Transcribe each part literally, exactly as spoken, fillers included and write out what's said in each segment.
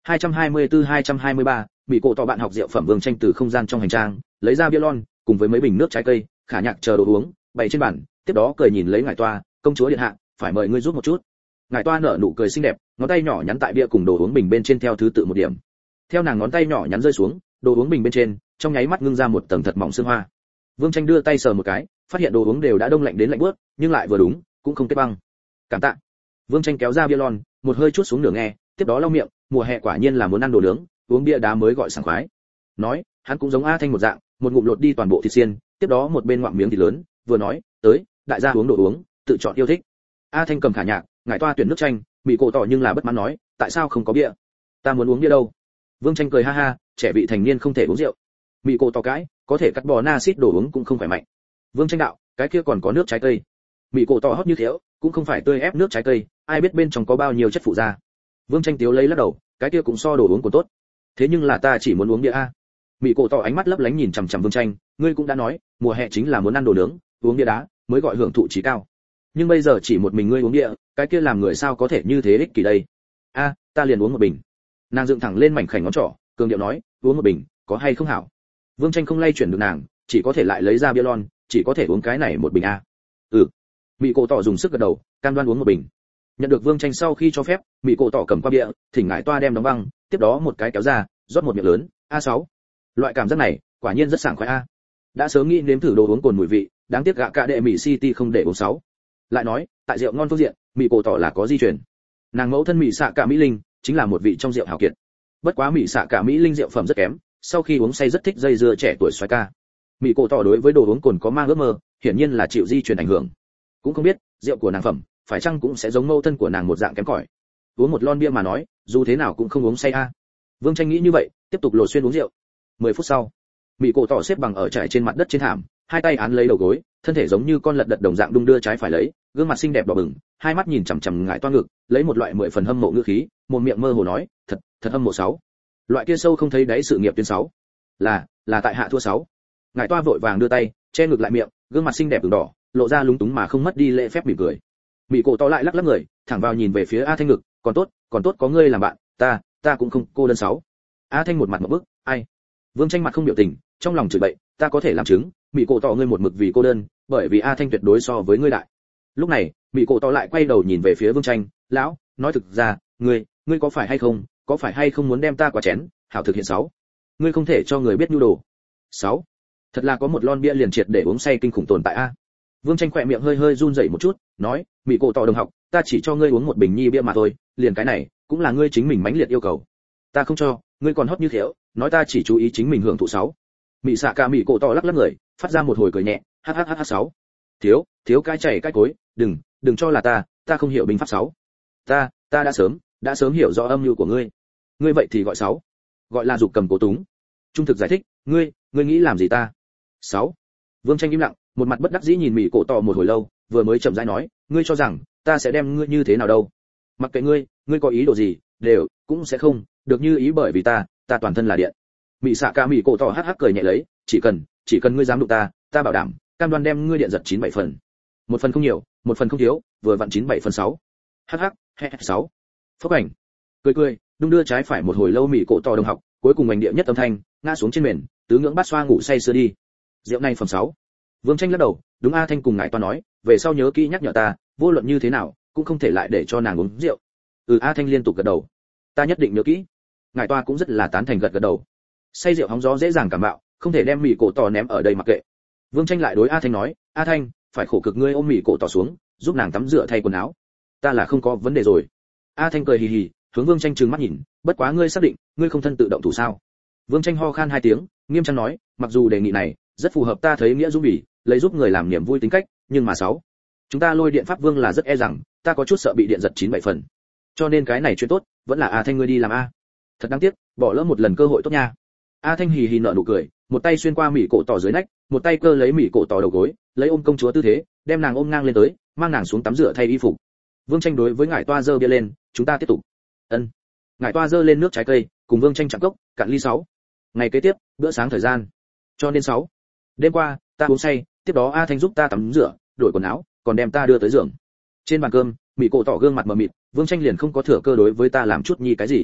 hai trăm hai mươi tư hai trăm hai mươi ba, bị cổ tỏ bạn học rượu phẩm Vương Tranh từ không gian trong hành trang lấy ra bia lon cùng với mấy bình nước trái cây, khả nhạc chờ đồ uống bày trên bàn, tiếp đó cười nhìn lấy ngài toa, công chúa điện hạ, phải mời ngươi giúp một chút. Ngài toa nở nụ cười xinh đẹp, ngón tay nhỏ nhắn tại bia cùng đồ uống bình bên trên theo thứ tự một điểm. Theo nàng ngón tay nhỏ nhắn rơi xuống, đồ uống bình bên trên trong nháy mắt ngưng ra một tầng thật mỏng sương hoa. Vương Tranh đưa tay sờ một cái, phát hiện đồ uống đều đã đông lạnh đến lạnh buốt, nhưng lại vừa đúng, cũng không kết băng. Cảm tạ. Vương Tranh kéo ra bia lon, một hơi chuốt xuống nửa nghe, tiếp đó lau miệng, mùa hè quả nhiên là muốn ăn đồ nướng, uống bia đá mới gọi sảng khoái. Nói, hắn cũng giống A Thanh một dạng, một ngụm lột đi toàn bộ thịt xiên, tiếp đó một bên ngoạm miếng thịt lớn, vừa nói, tới, đại gia uống đồ uống, tự chọn yêu thích. A Thanh cầm khả nhạc, ngải toa tuyển nước chanh, bị cổ tỏ nhưng là bất mãn nói, tại sao không có bia? Ta muốn uống bia đâu? Vương Tranh cười ha ha, trẻ vị thành niên không thể uống rượu. Bị cổ tỏ cãi, có thể cắt bỏ na xít đồ uống cũng không khỏe mạnh. Vương Tranh đạo, cái kia còn có nước trái cây. Bị cổ tỏ hót như thiếu, cũng không phải tươi ép nước trái cây, ai biết bên trong có bao nhiêu chất phụ gia. Vương Tranh tiếu lấy lắc đầu, cái kia cũng so đồ uống của tốt. Thế nhưng là ta chỉ muốn uống bia a. Mị cổ tỏ ánh mắt lấp lánh nhìn chằm chằm Vương Tranh, ngươi cũng đã nói, mùa hè chính là muốn ăn đồ nướng, uống bia đá mới gọi hưởng thụ trí cao. Nhưng bây giờ chỉ một mình ngươi uống bia, cái kia làm người sao có thể như thế ích kỷ đây? A, ta liền uống một bình. Nàng dựng thẳng lên mảnh khảnh ngón trỏ, cường điệu nói, uống một bình, có hay không hảo? Vương Tranh không lay chuyển được nàng, chỉ có thể lại lấy ra bia lon, chỉ có thể uống cái này một bình a. Ừ. Mị cổ tỏ dùng sức gật đầu, cam đoan uống một bình. Nhận được Vương Tranh sau khi cho phép, Mị cổ tỏ cầm qua bia, thỉnh ngải toa đem đóng băng, tiếp đó một cái kéo ra, rót một miệng lớn, a sáu. Loại cảm giác này, quả nhiên rất sảng khoái a. Đã sớm nghĩ nếm thử đồ uống cồn mùi vị, đáng tiếc gạ cả đệ Mỹ City không để uống sáu. Lại nói, tại rượu ngon phương diện, Mị cổ tỏ là có di truyền. Nàng mẫu thân Mị xạ cả Mỹ Linh, chính là một vị trong rượu hảo kiệt. Bất quá Mị xạ cả Mỹ Linh rượu phẩm rất kém, sau khi uống say rất thích dây dưa trẻ tuổi xoái ca. Mị cổ tỏ đối với đồ uống cồn có mang ước mơ, hiển nhiên là chịu di truyền ảnh hưởng. Cũng không biết, rượu của nàng phẩm, phải chăng cũng sẽ giống mẫu thân của nàng một dạng kém cỏi. Uống một lon bia mà nói, dù thế nào cũng không uống say a. Vương Tranh nghĩ như vậy, tiếp tục lột xuyên uống rượu. mười phút sau, Mị cổ tỏ xếp bằng ở trải trên mặt đất trên thảm, hai tay án lấy đầu gối, thân thể giống như con lật đật đồng dạng đung đưa trái phải lấy, gương mặt xinh đẹp đỏ bừng, hai mắt nhìn chằm chằm ngải toa ngực, lấy một loại mười phần hâm mộ ngữ khí, một miệng mơ hồ nói, thật, thật hâm mộ sáu. Loại kia sâu không thấy đáy sự nghiệp tuyến sáu. Là, là tại hạ thua sáu. Ngải toa vội vàng đưa tay, che ngực lại miệng, gương mặt xinh đẹp ửng đỏ, lộ ra lúng túng mà không mất đi lễ phép mỉm cười. Mị cổ tỏ lại lắc lắc người, thẳng vào nhìn về phía A Thanh ngực, còn tốt, còn tốt có ngươi làm bạn, ta, ta cũng không cô đơn sáu. A Thanh một mặt ngộp bức, ai? Vương Tranh mặt không biểu tình, trong lòng chửi bậy, ta có thể làm chứng, Mị cổ tỏ ngươi một mực vì cô đơn, bởi vì A Thanh tuyệt đối so với ngươi đại. Lúc này, Mị cổ tỏ lại quay đầu nhìn về phía Vương Tranh, lão, nói thực ra, ngươi, ngươi có phải hay không, có phải hay không muốn đem ta quả chén, hảo thực hiện sáu. Ngươi không thể cho người biết nhu đồ. Sáu. Thật là có một lon bia liền triệt để uống say kinh khủng tồn tại a. Vương Tranh khỏe miệng hơi hơi run rẩy một chút, nói, Mị cổ tỏ đồng học, ta chỉ cho ngươi uống một bình nhi bia mà thôi, liền cái này, cũng là ngươi chính mình mãnh liệt yêu cầu. Ta không cho, ngươi còn hót như thế, nói ta chỉ chú ý chính mình hưởng thụ sáu. Mị xạ cả Mị cổ tỏ lắc lắc người, phát ra một hồi cười nhẹ, hhhh sáu. Thiếu, thiếu cái chảy cái cối, đừng, đừng cho là ta, ta không hiểu binh pháp sáu. Ta, ta đã sớm, đã sớm hiểu rõ âm mưu của ngươi. Ngươi vậy thì gọi sáu. Gọi là dục cầm cố túng. Trung thực giải thích, ngươi, ngươi nghĩ làm gì ta? Sáu. Vương Tranh im lặng, một mặt bất đắc dĩ nhìn Mị cổ tỏ một hồi lâu, vừa mới chậm rãi nói, ngươi cho rằng ta sẽ đem ngươi như thế nào đâu? Mặc kệ ngươi, ngươi có ý đồ gì, đều cũng sẽ không được như ý bởi vì ta, ta toàn thân là điện. Mị xạ cả Mị cổ tỏ hắc hắc cười nhẹ lấy, chỉ cần, chỉ cần ngươi dám đụng ta, ta bảo đảm, cam đoan đem ngươi điện giật chín bảy phần. Một phần không nhiều, một phần không thiếu, vừa vặn chín bảy phần sáu. Hắc hắc, he sáu. Phốc ảnh. Cười cười, đung đưa trái phải một hồi lâu Mị cổ tỏ đồng học, cuối cùng ảnh địa nhất âm thanh, ngã xuống trên mền, tứ ngưỡng bát xoa ngủ say sưa đi. Rượu này phẩm sáu. Vương Tranh lắc đầu, đúng A Thanh cùng ngài toa nói, về sau nhớ kỹ nhắc nhở ta, vô luận như thế nào, cũng không thể lại để cho nàng uống rượu. Ừ, A Thanh liên tục gật đầu. Ta nhất định nhớ kỹ. Ngài toa cũng rất là tán thành gật gật đầu. Say rượu hóng gió dễ dàng cảm mạo, không thể đem Mị cổ tỏ ném ở đây mặc kệ. Vương Tranh lại đối A Thanh nói, A Thanh, phải khổ cực ngươi ôm Mị cổ tỏ xuống, giúp nàng tắm rửa thay quần áo. Ta là không có vấn đề rồi. A Thanh cười hì hì, hướng Vương Tranh trừng mắt nhìn, bất quá ngươi xác định, ngươi không thân tự động thủ sao? Vương Tranh ho khan hai tiếng, nghiêm trang nói, mặc dù đề nghị này rất phù hợp ta thấy nghĩa dũng bỉ, lấy giúp người làm niềm vui tính cách, nhưng mà sáu, chúng ta lôi điện pháp vương là rất e rằng ta có chút sợ bị điện giật chín bảy phần. Cho nên cái này chuyện tốt, vẫn là A Thanh ngươi đi làm a. Thật đáng tiếc, bỏ lỡ một lần cơ hội tốt nha. A Thanh hì hì nở nụ cười, một tay xuyên qua Mị cổ tỏ dưới nách, một tay cơ lấy Mị cổ tỏ đầu gối, lấy ôm công chúa tư thế, đem nàng ôm ngang lên tới, mang nàng xuống tắm rửa thay y phục. Vương Tranh đối với ngải toa giơ bia lên, chúng ta tiếp tục. Ân. Ngải toa giơ lên nước trái cây, cùng Vương Tranh chạm cốc, cạn ly sáu. Ngày kế tiếp, bữa sáng thời gian. Cho nên sáu. Đêm qua, ta uống say, tiếp đó A Thanh giúp ta tắm rửa, đổi quần áo, còn đem ta đưa tới giường. Trên bàn cơm, Mị cổ tỏ gương mặt mờ mịt, Vương Tranh liền không có thừa cơ đối với ta làm chút nhi cái gì.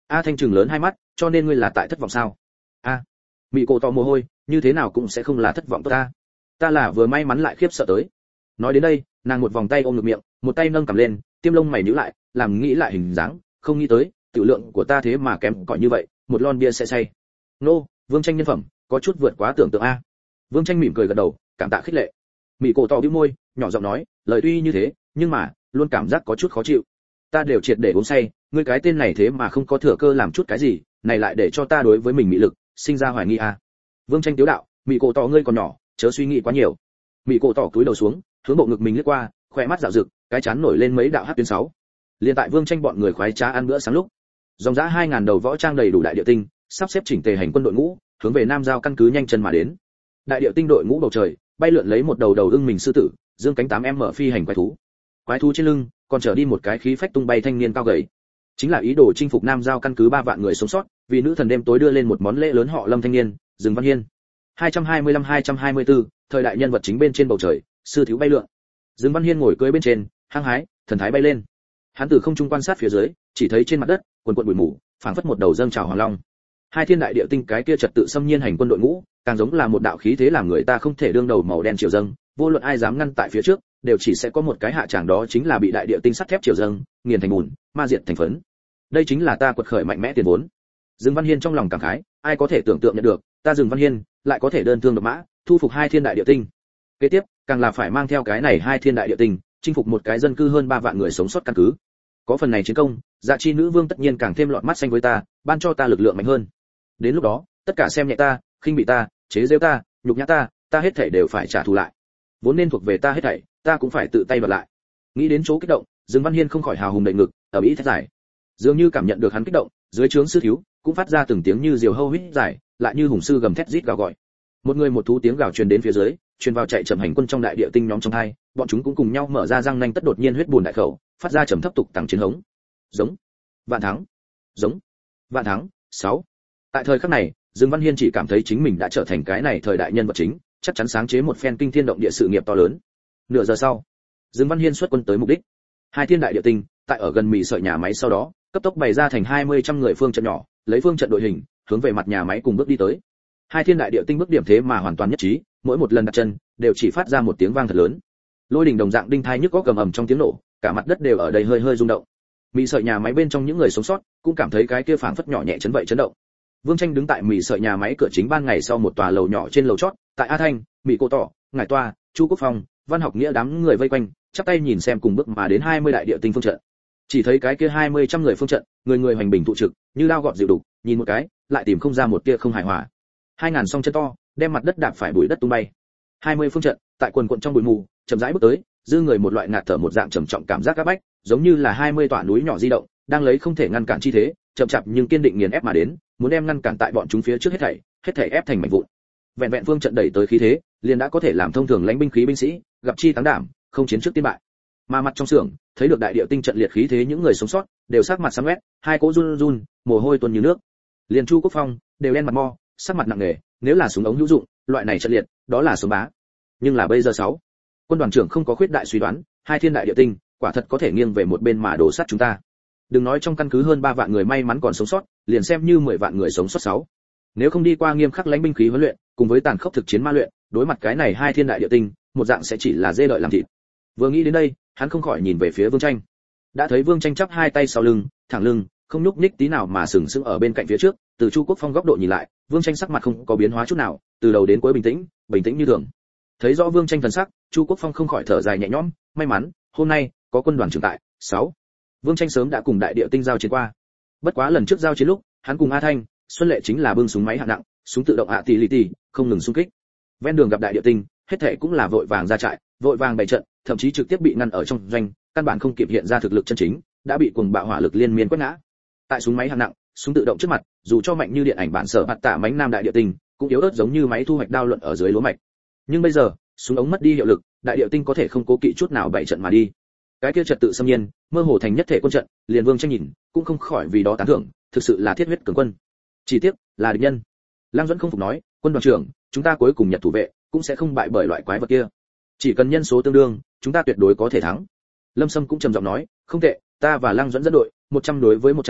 A Thanh trừng lớn hai mắt, cho nên ngươi là tại thất vọng sao? A, Mị Cổ tỏ mồ hôi, như thế nào cũng sẽ không là thất vọng tốt ta. Ta là vừa may mắn lại khiếp sợ tới. Nói đến đây, nàng một vòng tay ôm ngực miệng, một tay nâng cầm lên, tiêm lông mày nhíu lại, làm nghĩ lại hình dáng, không nghĩ tới, tiểu lượng của ta thế mà kém cỏi như vậy, một lon bia sẽ say. Nô, Vương Tranh nhân phẩm, có chút vượt quá tưởng tượng a. Vương Tranh mỉm cười gật đầu, cảm tạ khích lệ. Mị Cổ tỏ bĩu môi, nhỏ giọng nói, lời tuy như thế, nhưng mà, luôn cảm giác có chút khó chịu. Ta đều triệt để uống say, ngươi cái tên này thế mà không có thừa cơ làm chút cái gì, này lại để cho ta đối với mình mị lực sinh ra hoài nghi a. Vương Tranh tiếu đạo, Mị Cổ tỏ ngươi còn nhỏ, chớ suy nghĩ quá nhiều. Mị Cổ tỏ cúi đầu xuống, hướng bộ ngực mình lướt qua, khóe mắt dạo rực, cái chán nổi lên mấy đạo hắc tuyến sáu. Liên tại Vương Tranh bọn người khoái trá ăn bữa sáng lúc, dòng dã hai ngàn đầu võ trang đầy đủ đại địa tinh, sắp xếp chỉnh tề hành quân đội ngũ, hướng về Nam Giao căn cứ nhanh chân mà đến. Đại địa tinh đội ngũ bầu trời, bay lượn lấy một đầu đầu ưng mình sư tử, dương cánh tám em mở phi hành quái thú. Quái thú trên lưng còn chở đi một cái khí phách tung bay thanh niên cao gầy. Chính là ý đồ chinh phục Nam Giao căn cứ ba vạn người sống sót, vì nữ thần đêm tối đưa lên một món lễ lớn họ Lâm thanh niên, Dương Văn Hiên. hai trăm hai mươi lăm hai trăm hai mươi tư, thời đại nhân vật chính bên trên bầu trời, sư thiếu bay lượn. Dương Văn Hiên ngồi cưỡi bên trên, hăng hái, thần thái bay lên. Hắn từ không trung quan sát phía dưới, chỉ thấy trên mặt đất, quần quần bụi mù, phảng phất một đầu dâng trào hoàng long. Hai thiên đại địa tinh cái kia trật tự xâm nhiên hành quân đội ngũ, càng giống là một đạo khí thế làm người ta không thể đương đầu màu đen triều dâng, vô luận ai dám ngăn tại phía trước, đều chỉ sẽ có một cái hạ tràng, đó chính là bị đại địa tinh sắt thép triều dâng, nghiền thành bùn, ma diệt thành phấn. Đây chính là ta quật khởi mạnh mẽ tiền vốn. Dương Văn Hiên trong lòng cảm khái, ai có thể tưởng tượng nhận được, ta Dương Văn Hiên lại có thể đơn thương độc mã, thu phục hai thiên đại địa tinh. Kế tiếp, càng là phải mang theo cái này hai thiên đại địa tinh, chinh phục một cái dân cư hơn ba vạn người sống sót căn cứ. Có phần này chiến công, Dạ Chi nữ vương tất nhiên càng thêm lọt mắt xanh với ta, ban cho ta lực lượng mạnh hơn. Đến lúc đó, tất cả xem nhẹ ta, khinh bị ta, chế giễu ta, nhục nhã ta, ta hết thảy đều phải trả thù lại. Vốn nên thuộc về ta hết thảy, ta cũng phải tự tay đoạt lại. Nghĩ đến chỗ kích động, Dương Văn Hiên không khỏi hào hùng đầy ngực, ở ý thét giải. Dường như cảm nhận được hắn kích động, dưới trướng sư thiếu cũng phát ra từng tiếng như diều hâu huýt giải, lại như hùng sư gầm thét rít gào gọi. Một người một thú tiếng gào truyền đến phía dưới, truyền vào chạy chậm hành quân trong đại địa tinh nhóm trong hai, bọn chúng cũng cùng nhau mở ra răng nanh tất đột nhiên huyết buồn đại khẩu, phát ra trầm thấp tục tăng chiến hống. Giống, vạn thắng, giống, vạn thắng. Sáu. Tại thời khắc này, Dương Văn Hiên chỉ cảm thấy chính mình đã trở thành cái này thời đại nhân vật chính, chắc chắn sáng chế một phen kinh thiên động địa sự nghiệp to lớn. Nửa giờ sau, Dương Văn Hiên xuất quân tới mục đích. Hai thiên đại địa tinh, tại ở gần mì sợi nhà máy sau đó, cấp tốc bày ra thành hai mươi trăm người phương trận nhỏ, lấy phương trận đội hình, hướng về mặt nhà máy cùng bước đi tới. Hai thiên đại địa tinh bước điểm thế mà hoàn toàn nhất trí, mỗi một lần đặt chân đều chỉ phát ra một tiếng vang thật lớn. Lôi đình đồng dạng đinh thai nhức góc gầm ầm trong tiếng nổ, cả mặt đất đều ở đây hơi hơi rung động. Mì sợi nhà máy bên trong những người sống sót cũng cảm thấy cái kia phảng phất nhỏ nhẹ chấn vậy chấn động. Vương Tranh đứng tại mì sợi nhà máy cửa chính ban ngày sau một tòa lầu nhỏ trên lầu chót, tại A Thanh, Mị Cổ tỏ, Ngải Toa, Chu Quốc Phong, Văn Học Nghĩa đám người vây quanh, chắp tay nhìn xem cùng bước mà đến hai mươi đại địa tinh phương trận. Chỉ thấy cái kia hai mươi trăm người phương trận, người người hoành bình tụ trực, như lao gọt dịu đục, nhìn một cái, lại tìm không ra một tia không hài hòa. Hai ngàn song chân to, đem mặt đất đạp phải bụi đất tung bay. hai mươi phương trận, tại quần quần trong bụi mù, chậm rãi bước tới, dư người một loại ngạt thở một dạng trầm trọng cảm giác áp bách, giống như là hai mươi tòa núi nhỏ di động, đang lấy không thể ngăn cản chi thế, chậm chạp nhưng kiên định nghiền ép mà đến, muốn đem ngăn cản tại bọn chúng phía trước hết thảy, hết thảy ép thành mảnh vụn. Vẹn vẹn phương trận đẩy tới khí thế, liền đã có thể làm thông thường lãnh binh khí binh sĩ, gặp chi thắng đảm, không chiến trước tiên bại. Mà mặt trong xưởng, thấy được đại địa tinh trận liệt khí thế, những người sống sót đều sắc mặt xám quét, hai cỗ run run, mồ hôi tuôn như nước. Liền Chu Quốc Phong đều đen mặt mo, sắc mặt nặng nề, nếu là súng ống hữu dụng, loại này trận liệt, đó là sống bá. Nhưng là bây giờ sáu, quân đoàn trưởng không có khuyết đại suy đoán, hai thiên đại địa tinh, quả thật có thể nghiêng về một bên mà đổ sát chúng ta. Đừng nói trong căn cứ hơn ba vạn người may mắn còn sống sót, liền xem như mười vạn người sống sót sáu. Nếu không đi qua nghiêm khắc lãnh binh khí huấn luyện, cùng với tàn khốc thực chiến ma luyện, đối mặt cái này hai thiên đại địa tinh, một dạng sẽ chỉ là dê đợi làm thịt. Vừa nghĩ đến đây, hắn không khỏi nhìn về phía Vương Tranh. Đã thấy Vương Tranh chắp hai tay sau lưng, thẳng lưng, không nhúc nhích tí nào mà sừng sững ở bên cạnh phía trước, từ Chu Quốc Phong góc độ nhìn lại, Vương Tranh sắc mặt không có biến hóa chút nào, từ đầu đến cuối bình tĩnh, bình tĩnh như thường. Thấy rõ Vương Tranh thần sắc, Chu Quốc Phong không khỏi thở dài nhẹ nhõm, may mắn, hôm nay có quân đoàn trưởng tại. Sáu. Vương Tranh sớm đã cùng đại địa tinh giao chiến qua. Bất quá lần trước giao chiến lúc, hắn cùng A Thanh, Xuân Lệ chính là bưng súng máy hạng nặng, súng tự động ạ tỷ lì tỷ, không ngừng xung kích. Ven đường gặp đại địa tinh, hết thảy cũng là vội vàng ra trại, vội vàng bày trận, thậm chí trực tiếp bị ngăn ở trong doanh, căn bản không kịp hiện ra thực lực chân chính, đã bị cuồng bạo hỏa lực liên miên quét ngã. Tại súng máy hạng nặng, súng tự động trước mặt, dù cho mạnh như điện ảnh bản sở bạt tạ mánh nam đại địa tinh, cũng yếu ớt giống như máy thu hoạch đao luận ở dưới lúa mạch. Nhưng bây giờ, súng ống mất đi hiệu lực, đại địa tinh có thể không cố kỵ chút nào bày trận mà đi. Cái kia trật tự xâm nhiên, mơ hồ thành nhất thể quân trận, liền Vương Tranh nhìn, cũng không khỏi vì đó tán thưởng, thực sự là thiết huyết cường quân. Chỉ tiếc, là địch nhân. Lăng Duẫn không phục nói, quân đoàn trưởng, chúng ta cuối cùng Nhật thủ vệ, cũng sẽ không bại bởi loại quái vật kia. Chỉ cần nhân số tương đương, chúng ta tuyệt đối có thể thắng. Lâm Sâm cũng trầm giọng nói, không tệ, ta và Lăng Duẫn dẫn đội, một trăm đối với một trăm,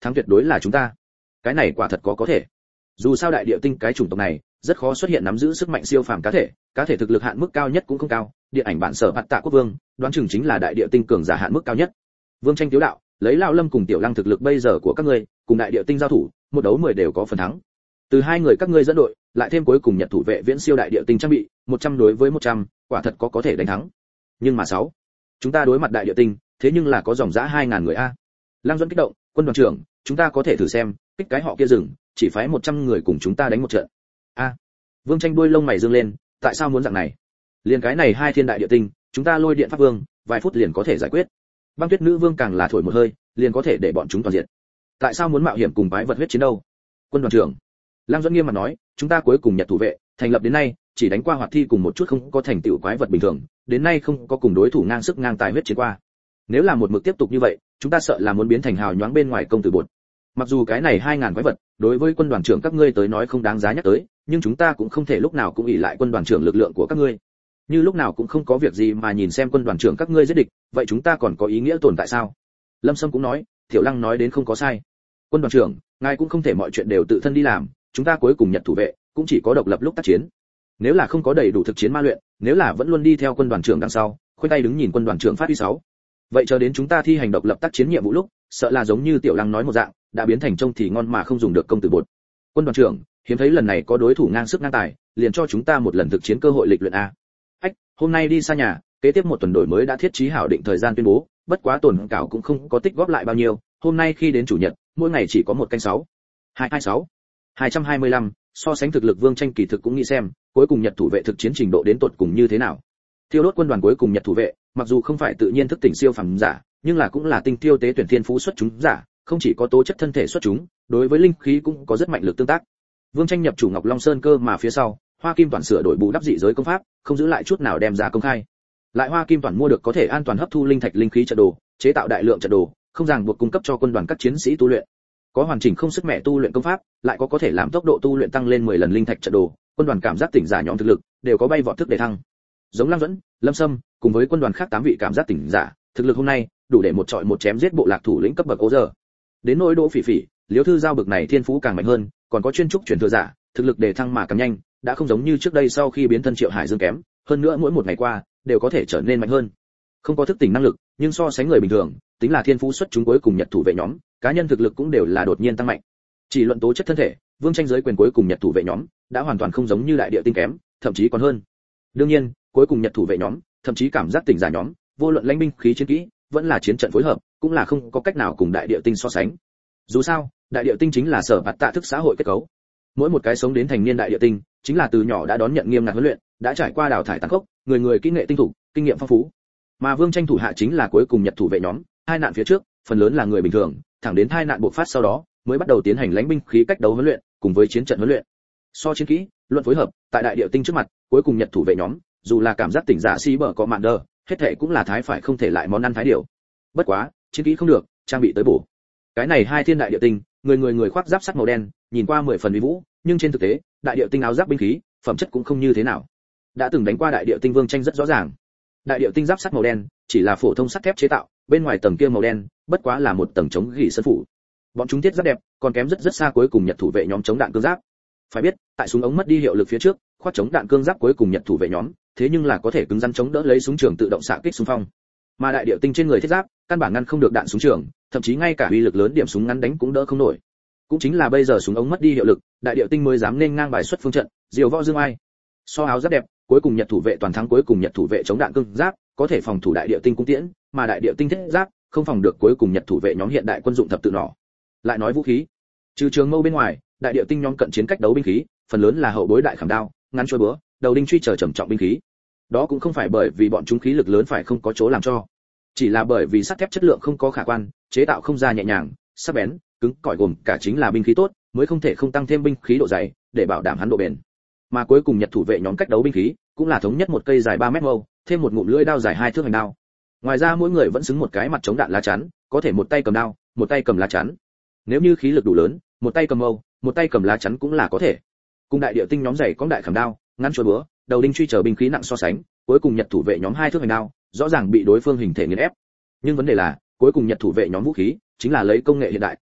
thắng tuyệt đối là chúng ta. Cái này quả thật có có thể. Dù sao đại địa tinh cái chủng tộc này rất khó xuất hiện nắm giữ sức mạnh siêu phàm cá thể, cá thể thực lực hạn mức cao nhất cũng không cao, điện ảnh bản sở Bạt Tạ Quốc Vương, đoán chừng chính là đại địa tinh cường giả hạn mức cao nhất. Vương Tranh tiếu đạo, lấy Lão Lâm cùng Tiểu Lăng thực lực bây giờ của các ngươi, cùng đại địa tinh giao thủ, một đấu mười đều có phần thắng. Từ hai người các ngươi dẫn đội, lại thêm cuối cùng Nhật thủ vệ viễn siêu đại địa tinh trang bị, một trăm đối với một trăm, quả thật có có thể đánh thắng. Nhưng mà sáu, chúng ta đối mặt đại địa tinh, thế nhưng là có dòng dã hai ngàn người a. Lăng Duẫn kích động, quân đoàn trưởng, chúng ta có thể thử xem, kích cái họ kia rừng, chỉ phái một trăm người cùng chúng ta đánh một trận. A. Vương Tranh đuôi lông mày dương lên, tại sao muốn dạng này? Liên cái này hai thiên đại địa tinh, chúng ta lôi điện pháp vương, vài phút liền có thể giải quyết. Băng Tuyết nữ vương càng là thổi một hơi, liền có thể để bọn chúng toàn diện. Tại sao muốn mạo hiểm cùng quái vật huyết chiến đâu? Quân đoàn trưởng, Lăng Duẫn nghiêm mặt nói, chúng ta cuối cùng Nhật thủ vệ, thành lập đến nay, chỉ đánh qua hoạt thi cùng một chút không có thành tựu quái vật bình thường, đến nay không có cùng đối thủ ngang sức ngang tài huyết chiến qua. Nếu là một mực tiếp tục như vậy, chúng ta sợ là muốn biến thành hào nhoáng bên ngoài công tử bột. Mặc dù cái này hai ngàn quái vật, đối với quân đoàn trưởng các ngươi tới nói không đáng giá nhắc tới, nhưng chúng ta cũng không thể lúc nào cũng ỷ lại quân đoàn trưởng lực lượng của các ngươi. Như lúc nào cũng không có việc gì mà nhìn xem quân đoàn trưởng các ngươi giết địch, vậy chúng ta còn có ý nghĩa tồn tại sao? Lâm Sâm cũng nói, Tiểu Lăng nói đến không có sai. Quân đoàn trưởng, ngài cũng không thể mọi chuyện đều tự thân đi làm, chúng ta cuối cùng Nhật thủ vệ, cũng chỉ có độc lập lúc tác chiến. Nếu là không có đầy đủ thực chiến ma luyện, nếu là vẫn luôn đi theo quân đoàn trưởng đằng sau, khoanh tay đứng nhìn quân đoàn trưởng phát huy sáu. Vậy chờ đến chúng ta thi hành độc lập tác chiến nhiệm vụ lúc, sợ là giống như Tiểu Lăng nói một dạng, đã biến thành trông thì ngon mà không dùng được công tử bột. Quân đoàn trưởng, hiếm thấy lần này có đối thủ ngang sức ngang tài, liền cho chúng ta một lần thực chiến cơ hội lịch luyện a. Ách, hôm nay đi xa nhà, kế tiếp một tuần đổi mới đã thiết trí hảo định thời gian tuyên bố, bất quá tổn cảo cũng không có tích góp lại bao nhiêu, hôm nay khi đến chủ nhật, mỗi ngày chỉ có một canh sáu. hai hai sáu. hai trăm hai mươi lăm, so sánh thực lực Vương Tranh kỳ thực cũng nghĩ xem, cuối cùng Nhật thủ vệ thực chiến trình độ đến tột cùng như thế nào. Thiêu đốt quân đoàn cuối cùng Nhật thủ vệ, mặc dù không phải tự nhiên thức tỉnh siêu phàm giả, nhưng là cũng là tinh tiêu tế tuyển thiên phú xuất chúng giả, không chỉ có tố chất thân thể xuất chúng, đối với linh khí cũng có rất mạnh lực tương tác. Vương Tranh nhập chủ Ngọc Long Sơn cơ mà phía sau, Hoa Kim Toàn sửa đổi bù đắp dị giới công pháp, không giữ lại chút nào đem ra công khai. Lại Hoa Kim Toàn mua được có thể an toàn hấp thu linh thạch linh khí trận đồ, chế tạo đại lượng trận đồ, không ràng buộc cung cấp cho quân đoàn các chiến sĩ tu luyện. Có hoàn chỉnh không sức mẹ tu luyện công pháp, lại có có thể làm tốc độ tu luyện tăng lên mười lần linh thạch trận đồ, quân đoàn cảm giác tỉnh giả nhóm thực lực đều có bay vọt thức để thăng. Giống Lăng Duẫn, Lâm Sâm, cùng với quân đoàn khác tám vị cảm giác tỉnh giả, thực lực hôm nay đủ để một trọi một chém giết bộ lạc thủ lĩnh cấp bậc Cố Giờ. Đến nỗi Đỗ Phỉ Phỉ, Liễu Thư Giao bực này thiên phú càng mạnh hơn, còn có chuyên trúc truyền thừa giả, thực lực đề thăng mà càng nhanh, đã không giống như trước đây sau khi biến thân Triệu Hải Dương kém, hơn nữa mỗi một ngày qua đều có thể trở nên mạnh hơn. Không có thức tỉnh năng lực, nhưng so sánh người bình thường, tính là thiên phú xuất chúng cuối cùng Nhật thủ vệ nhóm, cá nhân thực lực cũng đều là đột nhiên tăng mạnh. Chỉ luận tố chất thân thể, Vương Tranh giới quyền cuối cùng Nhật thủ vệ nhóm đã hoàn toàn không giống như đại địa tinh kém, thậm chí còn hơn. Đương nhiên, cuối cùng Nhật thủ vệ nhóm, thậm chí cảm giác tỉnh giả nhóm, vô luận lãnh binh khí chiến kỹ, vẫn là chiến trận phối hợp, cũng là không có cách nào cùng đại địa tinh so sánh. Dù sao, đại địa tinh chính là sở Bạt Tạ thức xã hội kết cấu. Mỗi một cái sống đến thành niên đại địa tinh, chính là từ nhỏ đã đón nhận nghiêm ngặt huấn luyện, đã trải qua đào thải tàn khốc, người người kỹ nghệ tinh thủ, kinh nghiệm phong phú. Mà Vương Tranh thủ hạ chính là cuối cùng Nhật thủ vệ nhóm, hai nạn phía trước, phần lớn là người bình thường, thẳng đến hai nạn bộc phát sau đó, mới bắt đầu tiến hành lãnh binh khí cách đấu huấn luyện, cùng với chiến trận huấn luyện. So chiến kỹ, luận phối hợp, tại đại địa tinh trước mặt, cuối cùng Nhật thủ vệ nhóm, dù là cảm giác tỉnh giả si bở có mạn đờ, hết thảy cũng là thái phải không thể lại món ăn thái điều. Bất quá, chiến kỹ không được, trang bị tới bổ. Cái này hai thiên đại địa tinh, người người người khoác giáp sắt màu đen, nhìn qua mười phần uy vũ, nhưng trên thực tế, đại địa tinh áo giáp binh khí, phẩm chất cũng không như thế nào. Đã từng đánh qua đại địa tinh Vương Tranh rất rõ ràng. Đại địa tinh giáp sắt màu đen, chỉ là phổ thông sắt thép chế tạo, bên ngoài tầng kia màu đen, bất quá là một tầng chống gỉ sơn phủ. Bọn chúng thiết rất đẹp, còn kém rất rất xa cuối cùng Nhật thủ vệ nhóm chống đạn cương giáp. Phải biết, tại súng ống mất đi hiệu lực phía trước, khoác chống đạn cương giáp cuối cùng Nhật thủ vệ nhóm, thế nhưng là có thể cứng rắn chống đỡ lấy súng trường tự động xạ kích xung phong. Mà đại địa tinh trên người thiết giáp, căn bản ngăn không được đạn súng trường, thậm chí ngay cả uy lực lớn điểm súng ngắn đánh cũng đỡ không nổi. Cũng chính là bây giờ súng ống mất đi hiệu lực, đại địa tinh mới dám nên ngang bài xuất phương trận, diều võ dương ai. So áo giáp đẹp, cuối cùng Nhật thủ vệ toàn thắng cuối cùng Nhật thủ vệ chống đạn cương giáp, có thể phòng thủ đại địa tinh cung tiễn, mà đại địa tinh thiết giáp không phòng được cuối cùng Nhật thủ vệ nhóm hiện đại quân dụng thập tự nỏ. Lại nói vũ khí, trừ trường mâu bên ngoài, đại địa tinh nhóm cận chiến cách đấu binh khí, phần lớn là hậu bối đại khảm đao, ngắn chuôi búa, đầu đinh truy trở trầm trọng binh khí. Đó cũng không phải bởi vì bọn chúng khí lực lớn phải không có chỗ làm cho, chỉ là bởi vì sắt thép chất lượng không có khả quan, chế tạo không ra nhẹ nhàng, sắc bén, cứng cỏi gồm cả chính là binh khí tốt, mới không thể không tăng thêm binh khí độ dày để bảo đảm hắn độ bền. Mà cuối cùng Nhật thủ vệ nhóm cách đấu binh khí, cũng là thống nhất một cây dài ba mét mâu, thêm một ngụm lưỡi đao dài hai thước hành đao. Ngoài ra mỗi người vẫn xứng một cái mặt chống đạn lá chắn, có thể một tay cầm đao, một tay cầm lá chắn. Nếu như khí lực đủ lớn, một tay cầm mâu, một tay cầm lá chắn cũng là có thể. Cùng đại địa tinh nhóm dày có đại khảm đao, ngắn chuôi búa, đầu đinh truy trở binh khí nặng so sánh, cuối cùng Nhật thủ vệ nhóm hai thước hành đao, rõ ràng bị đối phương hình thể nghiền ép. Nhưng vấn đề là, cuối cùng Nhật thủ vệ nhóm vũ khí, chính là lấy công nghệ hiện đại,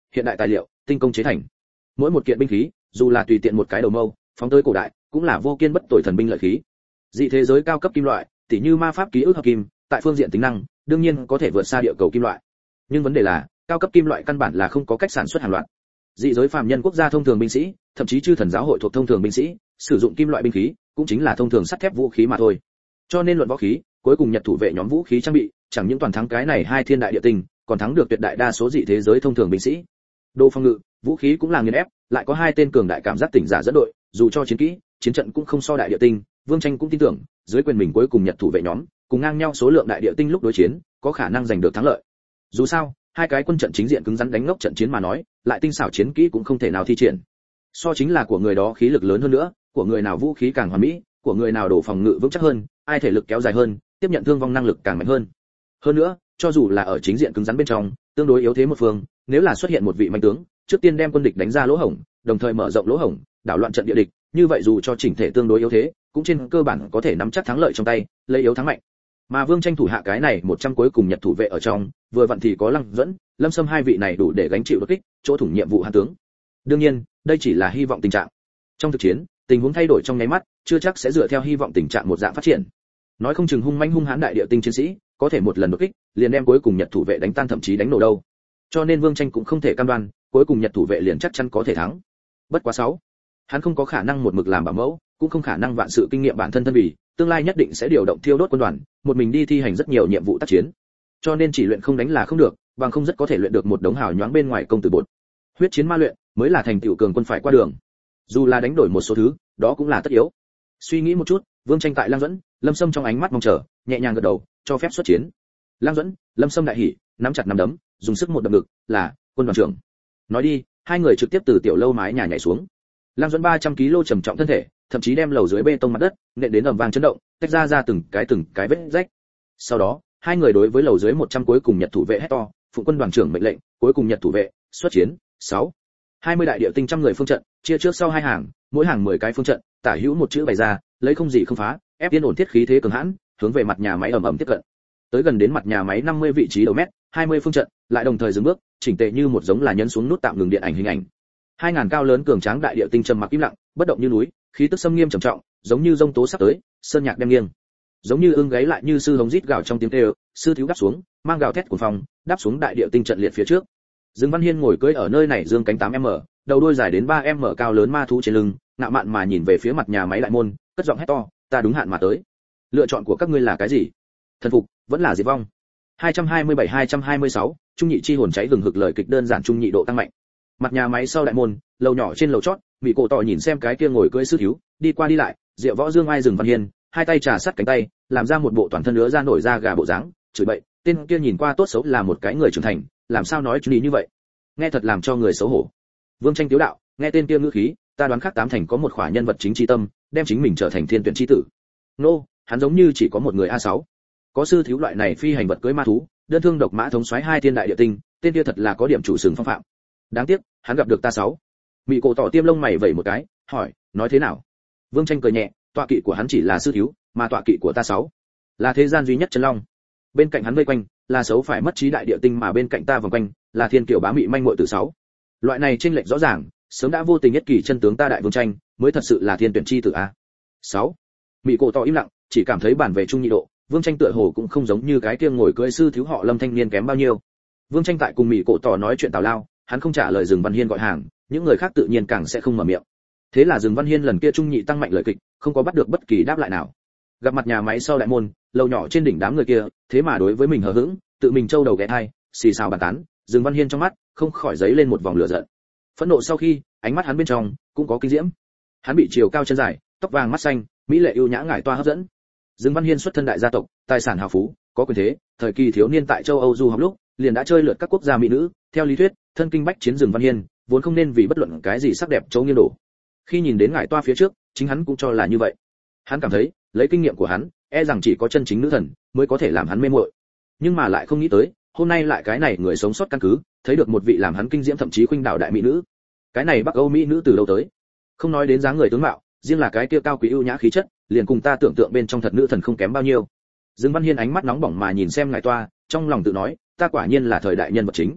hiện đại tài liệu, tinh công chế thành. Mỗi một kiện binh khí, dù là tùy tiện một cái đầu mâu, phóng tới cổ đại, cũng là vô kiên bất tồi thần binh lợi khí. Dị thế giới cao cấp kim loại, tỉ như ma pháp ký ức hợp kim, tại phương diện tính năng, đương nhiên có thể vượt xa địa cầu kim loại. Nhưng vấn đề là, cao cấp kim loại căn bản là không có cách sản xuất hàng loạt. Dị giới phàm nhân quốc gia thông thường binh sĩ, thậm chí chư thần giáo hội thuộc thông thường binh sĩ, sử dụng kim loại binh khí, cũng chính là thông thường sắt thép vũ khí mà thôi. Cho nên luận võ khí, cuối cùng Nhật thủ vệ nhóm vũ khí trang bị, chẳng những toàn thắng cái này hai thiên đại địa tinh, còn thắng được tuyệt đại đa số dị thế giới thông thường binh sĩ. Đồ phòng ngự, vũ khí cũng là nghiền ép, lại có hai tên cường đại cảm giác tỉnh giả dẫn đội, dù cho chiến kỹ, chiến trận cũng không so đại địa tinh, Vương Tranh cũng tin tưởng, dưới quyền mình cuối cùng Nhật thủ vệ nhóm, cùng ngang nhau số lượng đại địa tinh lúc đối chiến, có khả năng giành được thắng lợi. Dù sao, hai cái quân trận chính diện cứng rắn đánh ngốc trận chiến mà nói, lại tinh xảo chiến kỹ cũng không thể nào thi triển. So chính là của người đó khí lực lớn hơn nữa, của người nào vũ khí càng hoàn mỹ, của người nào đổ phòng ngự vững chắc hơn, ai thể lực kéo dài hơn, tiếp nhận thương vong năng lực càng mạnh hơn. Hơn nữa, cho dù là ở chính diện cứng rắn bên trong, tương đối yếu thế một phương, nếu là xuất hiện một vị mạnh tướng, trước tiên đem quân địch đánh ra lỗ hổng, đồng thời mở rộng lỗ hổng, đảo loạn trận địa địch, như vậy dù cho chỉnh thể tương đối yếu thế, cũng trên cơ bản có thể nắm chắc thắng lợi trong tay, lấy yếu thắng mạnh. Mà Vương Tranh thủ hạ cái này một trăm cuối cùng Nhật thủ vệ ở trong, vừa vặn thì có Lăng Duẫn, Lâm Sâm hai vị này đủ để gánh chịu đột kích, chỗ thủng nhiệm vụ hàn tướng. Đương nhiên, đây chỉ là hy vọng tình trạng. Trong thực chiến, tình huống thay đổi trong nháy mắt, chưa chắc sẽ dựa theo hy vọng tình trạng một dạng phát triển. Nói không chừng hung manh hung hãn đại địa tinh chiến sĩ, có thể một lần đột kích, liền đem cuối cùng Nhật thủ vệ đánh tan thậm chí đánh nổ đâu. Cho nên Vương Tranh cũng không thể cam đoan, cuối cùng Nhật thủ vệ liền chắc chắn có thể thắng. Bất quá sáu, hắn không có khả năng một mực làm bảo mẫu, cũng không khả năng vạn sự kinh nghiệm bản thân thân vì, tương lai nhất định sẽ điều động thiêu đốt quân đoàn, một mình đi thi hành rất nhiều nhiệm vụ tác chiến. Cho nên chỉ luyện không đánh là không được, bằng không rất có thể luyện được một đống hào nhoáng bên ngoài công tử bột. Huyết chiến ma luyện mới là thành tựu cường quân phải qua đường. Dù là đánh đổi một số thứ, đó cũng là tất yếu. Suy nghĩ một chút, Vương Tranh tại Lăng Duẫn, Lâm Sâm trong ánh mắt mong chờ, nhẹ nhàng gật đầu, cho phép xuất chiến. Lăng Duẫn, Lâm Sâm đại hỉ, nắm chặt nắm đấm, dùng sức một đập ngực, là quân đoàn trưởng. Nói đi, hai người trực tiếp từ tiểu lâu mái nhà nhảy xuống. Lăng Duẫn ba trăm ki lô trầm trọng thân thể, thậm chí đem lầu dưới bê tông mặt đất nện đến ầm vang chấn động, tách ra ra từng cái từng cái vết rách. Sau đó, hai người đối với lầu dưới một trăm cuối cùng Nhật thủ vệ hét to, phụng quân đoàn trưởng mệnh lệnh, cuối cùng Nhật thủ vệ, xuất chiến. sáu hai mươi đại địa tinh trăm người phương trận, chia trước sau hai hàng, mỗi hàng mười cái phương trận, tả hữu một chữ bày ra, lấy không gì không phá, ép yên ổn thiết khí thế cường hãn, hướng về mặt nhà máy ầm ầm tiếp cận. Tới gần đến mặt nhà máy năm mươi vị trí đầu mét, hai mươi phương trận, lại đồng thời dừng bước, chỉnh tề như một giống là nhấn xuống nút tạm ngừng điện ảnh hình ảnh. Hai ngàn cao lớn cường tráng đại địa tinh trầm mặc im lặng, bất động như núi, khí tức xâm nghiêm trầm trọng, giống như rông tố sắp tới, sơn nhạc đem nghiêng. Giống như ưng gáy lại như sư hống rít gào trong tiếng kêu, sư thiếu đáp xuống, mang gào thét của phòng, đáp xuống đại địa tinh trận liệt phía trước. Dương Văn Hiên ngồi cưỡi ở nơi này dương cánh tám m, đầu đuôi dài đến ba m cao lớn ma thú trên lưng, ngạo mạn mà nhìn về phía mặt nhà máy đại môn, cất giọng hét to, ta đúng hạn mà tới. Lựa chọn của các ngươi là cái gì? Thần phục, vẫn là diệt vong? hai trăm hai mươi bảy hai trăm hai mươi sáu, trung nhị chi hồn cháy gừng hực lời kịch đơn giản trung nhị độ tăng mạnh. Mặt nhà máy sau đại môn, lầu nhỏ trên lầu chót, Mỹ Cổ Tỏ nhìn xem cái kia ngồi cưỡi sư thiếu, đi qua đi lại, Diệu Võ Dương ai dừng Văn Hiên, hai tay trà sát cánh tay, làm ra một bộ toàn thân ứa ra nổi da gà bộ dáng, chửi bậy, tên kia nhìn qua tốt xấu là một cái người trưởng thành, làm sao nói chú ý như vậy? Nghe thật làm cho người xấu hổ. Vương Tranh tiếu đạo, nghe tên kia ngữ khí, ta đoán khác tám thành có một khỏa nhân vật chính chi tâm, đem chính mình trở thành thiên tuyển chi tử. Nô, no, hắn giống như chỉ có một người a sáu. Có sư thiếu loại này phi hành vật cưỡi ma thú, đơn thương độc mã thống soái hai thiên đại địa tinh, tên kia thật là có điểm chủ sừng phong phạm. Đáng tiếc, hắn gặp được ta sáu. Mị Cổ Tỏ tiêm lông mày vẩy một cái, hỏi, nói thế nào? Vương Tranh cười nhẹ, tọa kỵ của hắn chỉ là sư thiếu, mà tọa kỵ của ta sáu là thế gian duy nhất chân long. Bên cạnh hắn vây quanh là xấu phải mất trí đại địa tinh, mà bên cạnh ta vòng quanh là thiên kiều bá mị manh muội tử sáu. Loại này chênh lệch rõ ràng, sớm đã vô tình nhất kỳ chân tướng ta đại Vương Tranh mới thật sự là thiên tuyển chi tử a. sáu. Mị Cổ Tỏ im lặng, chỉ cảm thấy bản về trung nhị độ, Vương Tranh tựa hồ cũng không giống như cái kia ngồi cưỡi sư thiếu họ Lâm thanh niên kém bao nhiêu. Vương Tranh tại cùng Mị Cổ Tỏ nói chuyện tào lao, hắn không trả lời Dương Văn Hiên gọi hàng, những người khác tự nhiên càng sẽ không mở miệng. Thế là Dương Văn Hiên lần kia trung nhị tăng mạnh lời kịch, không có bắt được bất kỳ đáp lại nào. Gặp mặt nhà máy sau đại môn, lầu nhỏ trên đỉnh đám người kia, thế mà đối với mình hờ hững, tự mình trâu đầu ghé thai, xì xào bàn tán, Dương Văn Hiên trong mắt không khỏi giấy lên một vòng lửa giận. Phẫn nộ sau khi, ánh mắt hắn bên trong cũng có kinh diễm. Hắn bị chiều cao chân dài, tóc vàng mắt xanh, mỹ lệ ưu nhã ngải toa hấp dẫn. Dương Văn Hiên xuất thân đại gia tộc, tài sản hào phú, có quyền thế, thời kỳ thiếu niên tại châu Âu du học lúc, liền đã chơi lượt các quốc gia mỹ nữ, theo lý thuyết, thân kinh bách chiến Dương Văn Hiên, vốn không nên vì bất luận cái gì sắc đẹp chấu nghiêng đổ. Khi nhìn đến ngải toa phía trước, chính hắn cũng cho là như vậy. Hắn cảm thấy, lấy kinh nghiệm của hắn, e rằng chỉ có chân chính nữ thần mới có thể làm hắn mê muội. Nhưng mà lại không nghĩ tới, hôm nay lại cái này người sống sót căn cứ, thấy được một vị làm hắn kinh diễm thậm chí khuynh đảo đại mỹ nữ. Cái này Bắc Âu mỹ nữ từ đâu tới? Không nói đến dáng người tướng mạo, riêng là cái kia cao quý ưu nhã khí chất, liền cùng ta tưởng tượng bên trong thật nữ thần không kém bao nhiêu. Dương Văn Hiên ánh mắt nóng bỏng mà nhìn xem ngải toa, trong lòng tự nói, ta quả nhiên là thời đại nhân vật chính.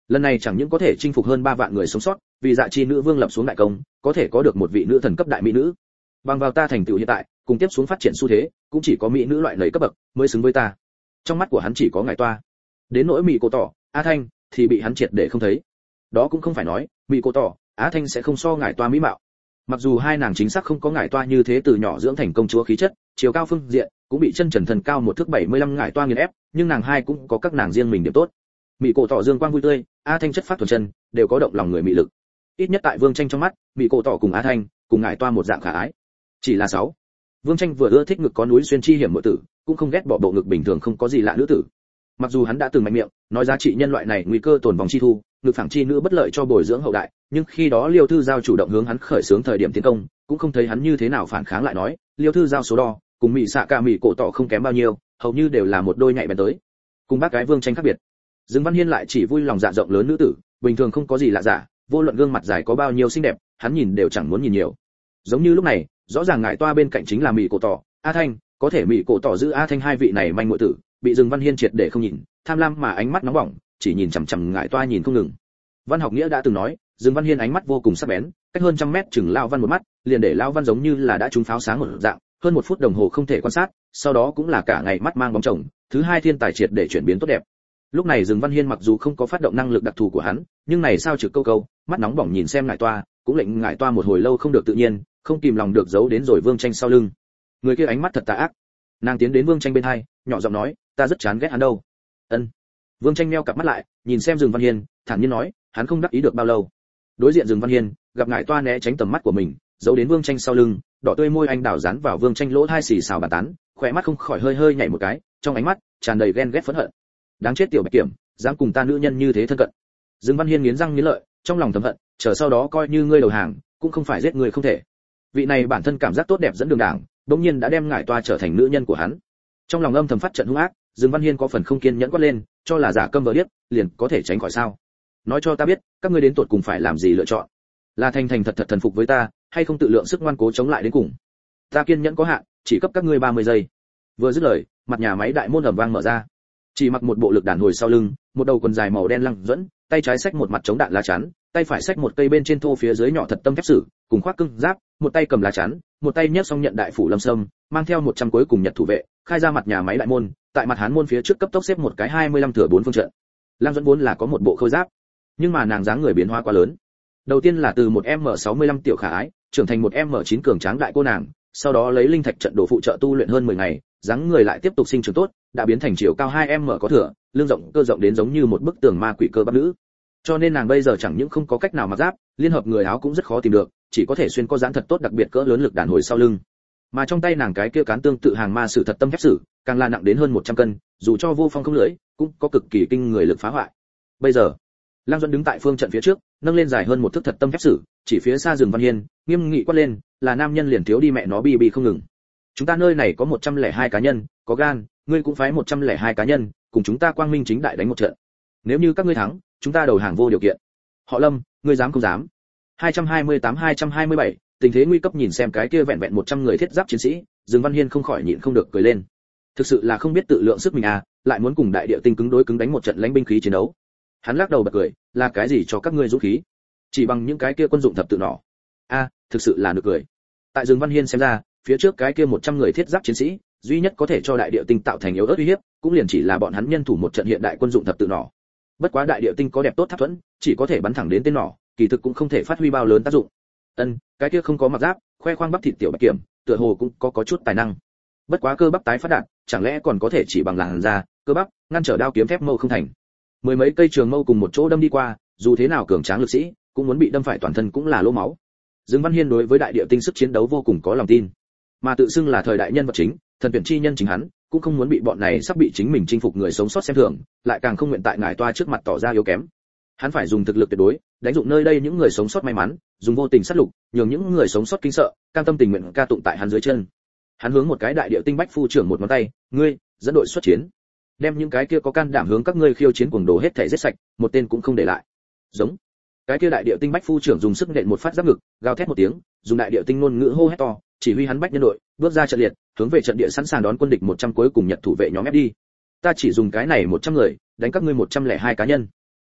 Lần này chẳng những có thể chinh phục hơn ba vạn người sống sót, vì Dạ Chi nữ vương lập xuống đại công, có thể có được một vị nữ thần cấp đại mỹ nữ. Bằng vào ta thành tựu hiện tại, cùng tiếp xuống phát triển xu thế, cũng chỉ có mỹ nữ loại lầy cấp bậc mới xứng với ta. Trong mắt của hắn chỉ có ngải toa. Đến nỗi Mị Cổ Tỏ, A Thanh thì bị hắn triệt để không thấy. Đó cũng không phải nói, Mị Cổ Tỏ, Á Thanh sẽ không so ngải toa mỹ mạo. Mặc dù hai nàng chính xác không có ngải toa như thế từ nhỏ dưỡng thành công chúa khí chất, chiều cao phương diện cũng bị chân trần thần cao một thước bảy mươi lăm ngải toa nghiền ép, nhưng nàng hai cũng có các nàng riêng mình điểm tốt. Mị Cổ Tỏ dương quang vui tươi, A Thanh chất phát thuần chân, đều có động lòng người mị lực. Ít nhất tại Vương Tranh trong mắt, Mị Cổ Tỏ cùng Á Thanh, cùng ngải toa một dạng khả ái. Chỉ là sáu. Vương Tranh vừa ưa thích ngực có núi xuyên chi hiểm muội tử, cũng không ghét bỏ bộ ngực bình thường không có gì lạ nữ tử. Mặc dù hắn đã từng mạnh miệng nói giá trị nhân loại này nguy cơ tồn vong chi thu, ngực phẳng chi nữ bất lợi cho bồi dưỡng hậu đại, nhưng khi đó Liêu Thư Giao chủ động hướng hắn khởi xướng thời điểm tiến công, cũng không thấy hắn như thế nào phản kháng lại nói, Liêu Thư Giao số đo, cùng Mị Xạ Cả Mị Cổ Tỏ không kém bao nhiêu, hầu như đều là một đôi nhạy bén tới. Cùng bác gái Vương Tranh khác biệt, Dương Văn Hiên lại chỉ vui lòng dạ rộng lớn nữ tử, bình thường không có gì lạ giả, vô luận gương mặt dài có bao nhiêu xinh đẹp, hắn nhìn đều chẳng muốn nhìn nhiều. Giống như lúc này, rõ ràng ngải toa bên cạnh chính là Mị Cổ Tỏ, A Thanh, có thể Mị Cổ Tỏ giữ A Thanh hai vị này manh muội tử, bị Dương Văn Hiên triệt để không nhìn, tham lam mà ánh mắt nóng bỏng, chỉ nhìn chằm chằm ngải toa nhìn không ngừng. Văn Học Nghĩa đã từng nói, Dương Văn Hiên ánh mắt vô cùng sắc bén, cách hơn trăm mét chừng Lão Văn một mắt, liền để Lão Văn giống như là đã trúng pháo sáng một dạng, hơn một phút đồng hồ không thể quan sát, sau đó cũng là cả ngày mắt mang bóng chồng, thứ hai thiên tài triệt để chuyển biến tốt đẹp. Lúc này Dương Văn Hiên mặc dù không có phát động năng lực đặc thù của hắn, nhưng này sao trực câu câu, mắt nóng bỏng nhìn xem ngải toa, cũng lệnh ngải toa một hồi lâu không được tự nhiên, không kìm lòng được giấu đến rồi Vương Tranh sau lưng. Người kia ánh mắt thật tà ác. Nàng tiến đến Vương Tranh bên hai, nhỏ giọng nói, ta rất chán ghét hắn đâu. Ân. Vương Tranh meo cặp mắt lại, nhìn xem Dương Văn Hiên, thản nhiên nói, hắn không đắc ý được bao lâu. Đối diện Dương Văn Hiên, gặp ngải toa né tránh tầm mắt của mình, giấu đến Vương Tranh sau lưng, đỏ tươi môi anh đào dán vào Vương Tranh lỗ tai xì xào bàn tán, khỏe mắt không khỏi hơi hơi nhảy một cái, trong ánh mắt tràn đầy ghen ghét phẫn hận. Đáng chết tiểu Bạch Kiểm, dám cùng ta nữ nhân như thế thân cận. Dương Văn Hiên nghiến răng nghiến lợi, trong lòng thầm hận, chờ sau đó coi như ngươi đầu hàng, cũng không phải giết người không thể. Vị này bản thân cảm giác tốt đẹp dẫn đường đảng, đột nhiên đã đem ngải toa trở thành nữ nhân của hắn. Trong lòng âm thầm phát trận hung ác, Dương Văn Hiên có phần không kiên nhẫn quát lên, cho là giả câm vờ điếc, liền có thể tránh khỏi sao? Nói cho ta biết, các ngươi đến tụt cùng phải làm gì lựa chọn? Là thành thành thật thật thần phục với ta, hay không tự lượng sức ngoan cố chống lại đến cùng? Ta kiên nhẫn có hạn, chỉ cấp các ngươi ba mươi giây. Vừa dứt lời, mặt nhà máy đại môn ầm vang mở ra. Chỉ mặc một bộ lực đàn hồi sau lưng, một đầu quần dài màu đen lăng dẫn, tay trái xách một mặt chống đạn lá chắn, tay phải xách một cây bên trên thô phía dưới nhỏ thật tâm thép sử, cùng khoác cưng giáp, một tay cầm lá chắn, một tay nhấc xong nhận đại phủ lâm sâm, mang theo một trăm cuối cùng nhật thủ vệ, khai ra mặt nhà máy đại môn, tại mặt hán môn phía trước cấp tốc xếp một cái hai mươi lăm thừa bốn phương trận. Lăng dẫn vốn là có một bộ khôi giáp, nhưng mà nàng dáng người biến hóa quá lớn. Đầu tiên là từ một em sáu mươi lăm tiểu khả ái, trưởng thành một em chín cường tráng đại cô nàng, sau đó lấy linh thạch trận đồ phụ trợ tu luyện hơn mười ngày, dáng người lại tiếp tục sinh trưởng tốt, đã biến thành chiều cao hai em có thừa, lưng rộng cơ rộng đến giống như một bức tường ma quỷ cơ bắp nữ. Cho nên nàng bây giờ chẳng những không có cách nào mặc giáp, liên hợp người áo cũng rất khó tìm được, chỉ có thể xuyên có dáng thật tốt đặc biệt cỡ lớn lực đàn hồi sau lưng. Mà trong tay nàng cái kia cán tương tự hàng ma sử thật tâm thép sử, càng là nặng đến hơn một trăm cân, dù cho vô phong không lưỡi, cũng có cực kỳ kinh người lực phá hoại. Bây giờ, Lăng Duẫn đứng tại phương trận phía trước, nâng lên dài hơn một thước thật tâm thép sử, chỉ phía xa rừng Văn Hiên, nghiêm nghị quát lên, là nam nhân liền thiếu đi mẹ nó bi bi không ngừng. Chúng ta nơi này có một trăm lẻ hai cá nhân, có gan, ngươi cũng phái một trăm lẻ hai cá nhân, cùng chúng ta quang minh chính đại đánh một trận. Nếu như các ngươi thắng, chúng ta đầu hàng vô điều kiện. Họ Lâm, ngươi dám không dám? hai trăm hai mươi tám hai trăm hai mươi bảy, tình thế nguy cấp nhìn xem cái kia vẹn vẹn một trăm người thiết giáp chiến sĩ, Dương Văn Hiên không khỏi nhịn không được cười lên. Thực sự là không biết tự lượng sức mình à, lại muốn cùng đại địa tinh cứng đối cứng đánh một trận lãnh binh khí chiến đấu. Hắn lắc đầu bật cười, là cái gì cho các ngươi dũng khí? Chỉ bằng những cái kia quân dụng thập tự nỏ. A, à, thực sự là nực cười. Tại Dương Văn Hiên xem ra, phía trước cái kia một trăm người thiết giáp chiến sĩ, duy nhất có thể cho đại địa tinh tạo thành yếu ớt uy hiếp, cũng liền chỉ là bọn hắn nhân thủ một trận hiện đại quân dụng thập tự nỏ. Bất quá đại địa tinh có đẹp tốt tháp thuẫn, chỉ có thể bắn thẳng đến tên nỏ, kỳ thực cũng không thể phát huy bao lớn tác dụng. Ân, cái kia không có mặc giáp, khoe khoang bắp thịt tiểu Bạch Kiểm, tựa hồ cũng có có chút tài năng. Bất quá cơ bắp tái phát đạt, chẳng lẽ còn có thể chỉ bằng làn da, cơ bắp, ngăn trở đao kiếm thép mâu không thành. Mười mấy cây trường mâu cùng một chỗ đâm đi qua, dù thế nào cường tráng lực sĩ, cũng muốn bị đâm phải toàn thân cũng là lỗ máu. Dương Văn Hiên đối với đại địa tinh sức chiến đấu vô cùng có lòng tin, mà tự xưng là thời đại nhân vật chính, thần tuyển chi nhân chính hắn, cũng không muốn bị bọn này sắp bị chính mình chinh phục người sống sót xem thường, lại càng không nguyện tại ngải toa trước mặt tỏ ra yếu kém. Hắn phải dùng thực lực tuyệt đối, đánh dụng nơi đây những người sống sót may mắn, dùng vô tình sát lục, nhường những người sống sót kinh sợ, cam tâm tình nguyện ca tụng tại hắn dưới chân. Hắn hướng một cái đại địa tinh bách phu trưởng một ngón tay, ngươi, dẫn đội xuất chiến, đem những cái kia có can đảm hướng các ngươi khiêu chiến cuồng đồ hết thảy giết sạch, một tên cũng không để lại. Giống. Cái kia đại địa tinh bách phu trưởng dùng sức nện một phát giáp ngực, gào thét một tiếng, dùng đại địa tinh ngôn ngữ hô hét to, chỉ huy hắn bách nhân đội, bước ra trận liệt, hướng về trận địa sẵn sàng đón quân địch một trăm cuối cùng nhật thủ vệ nhóm ép đi. Ta chỉ dùng cái này một trăm người, đánh các ngươi một trăm lẻ hai cá nhân.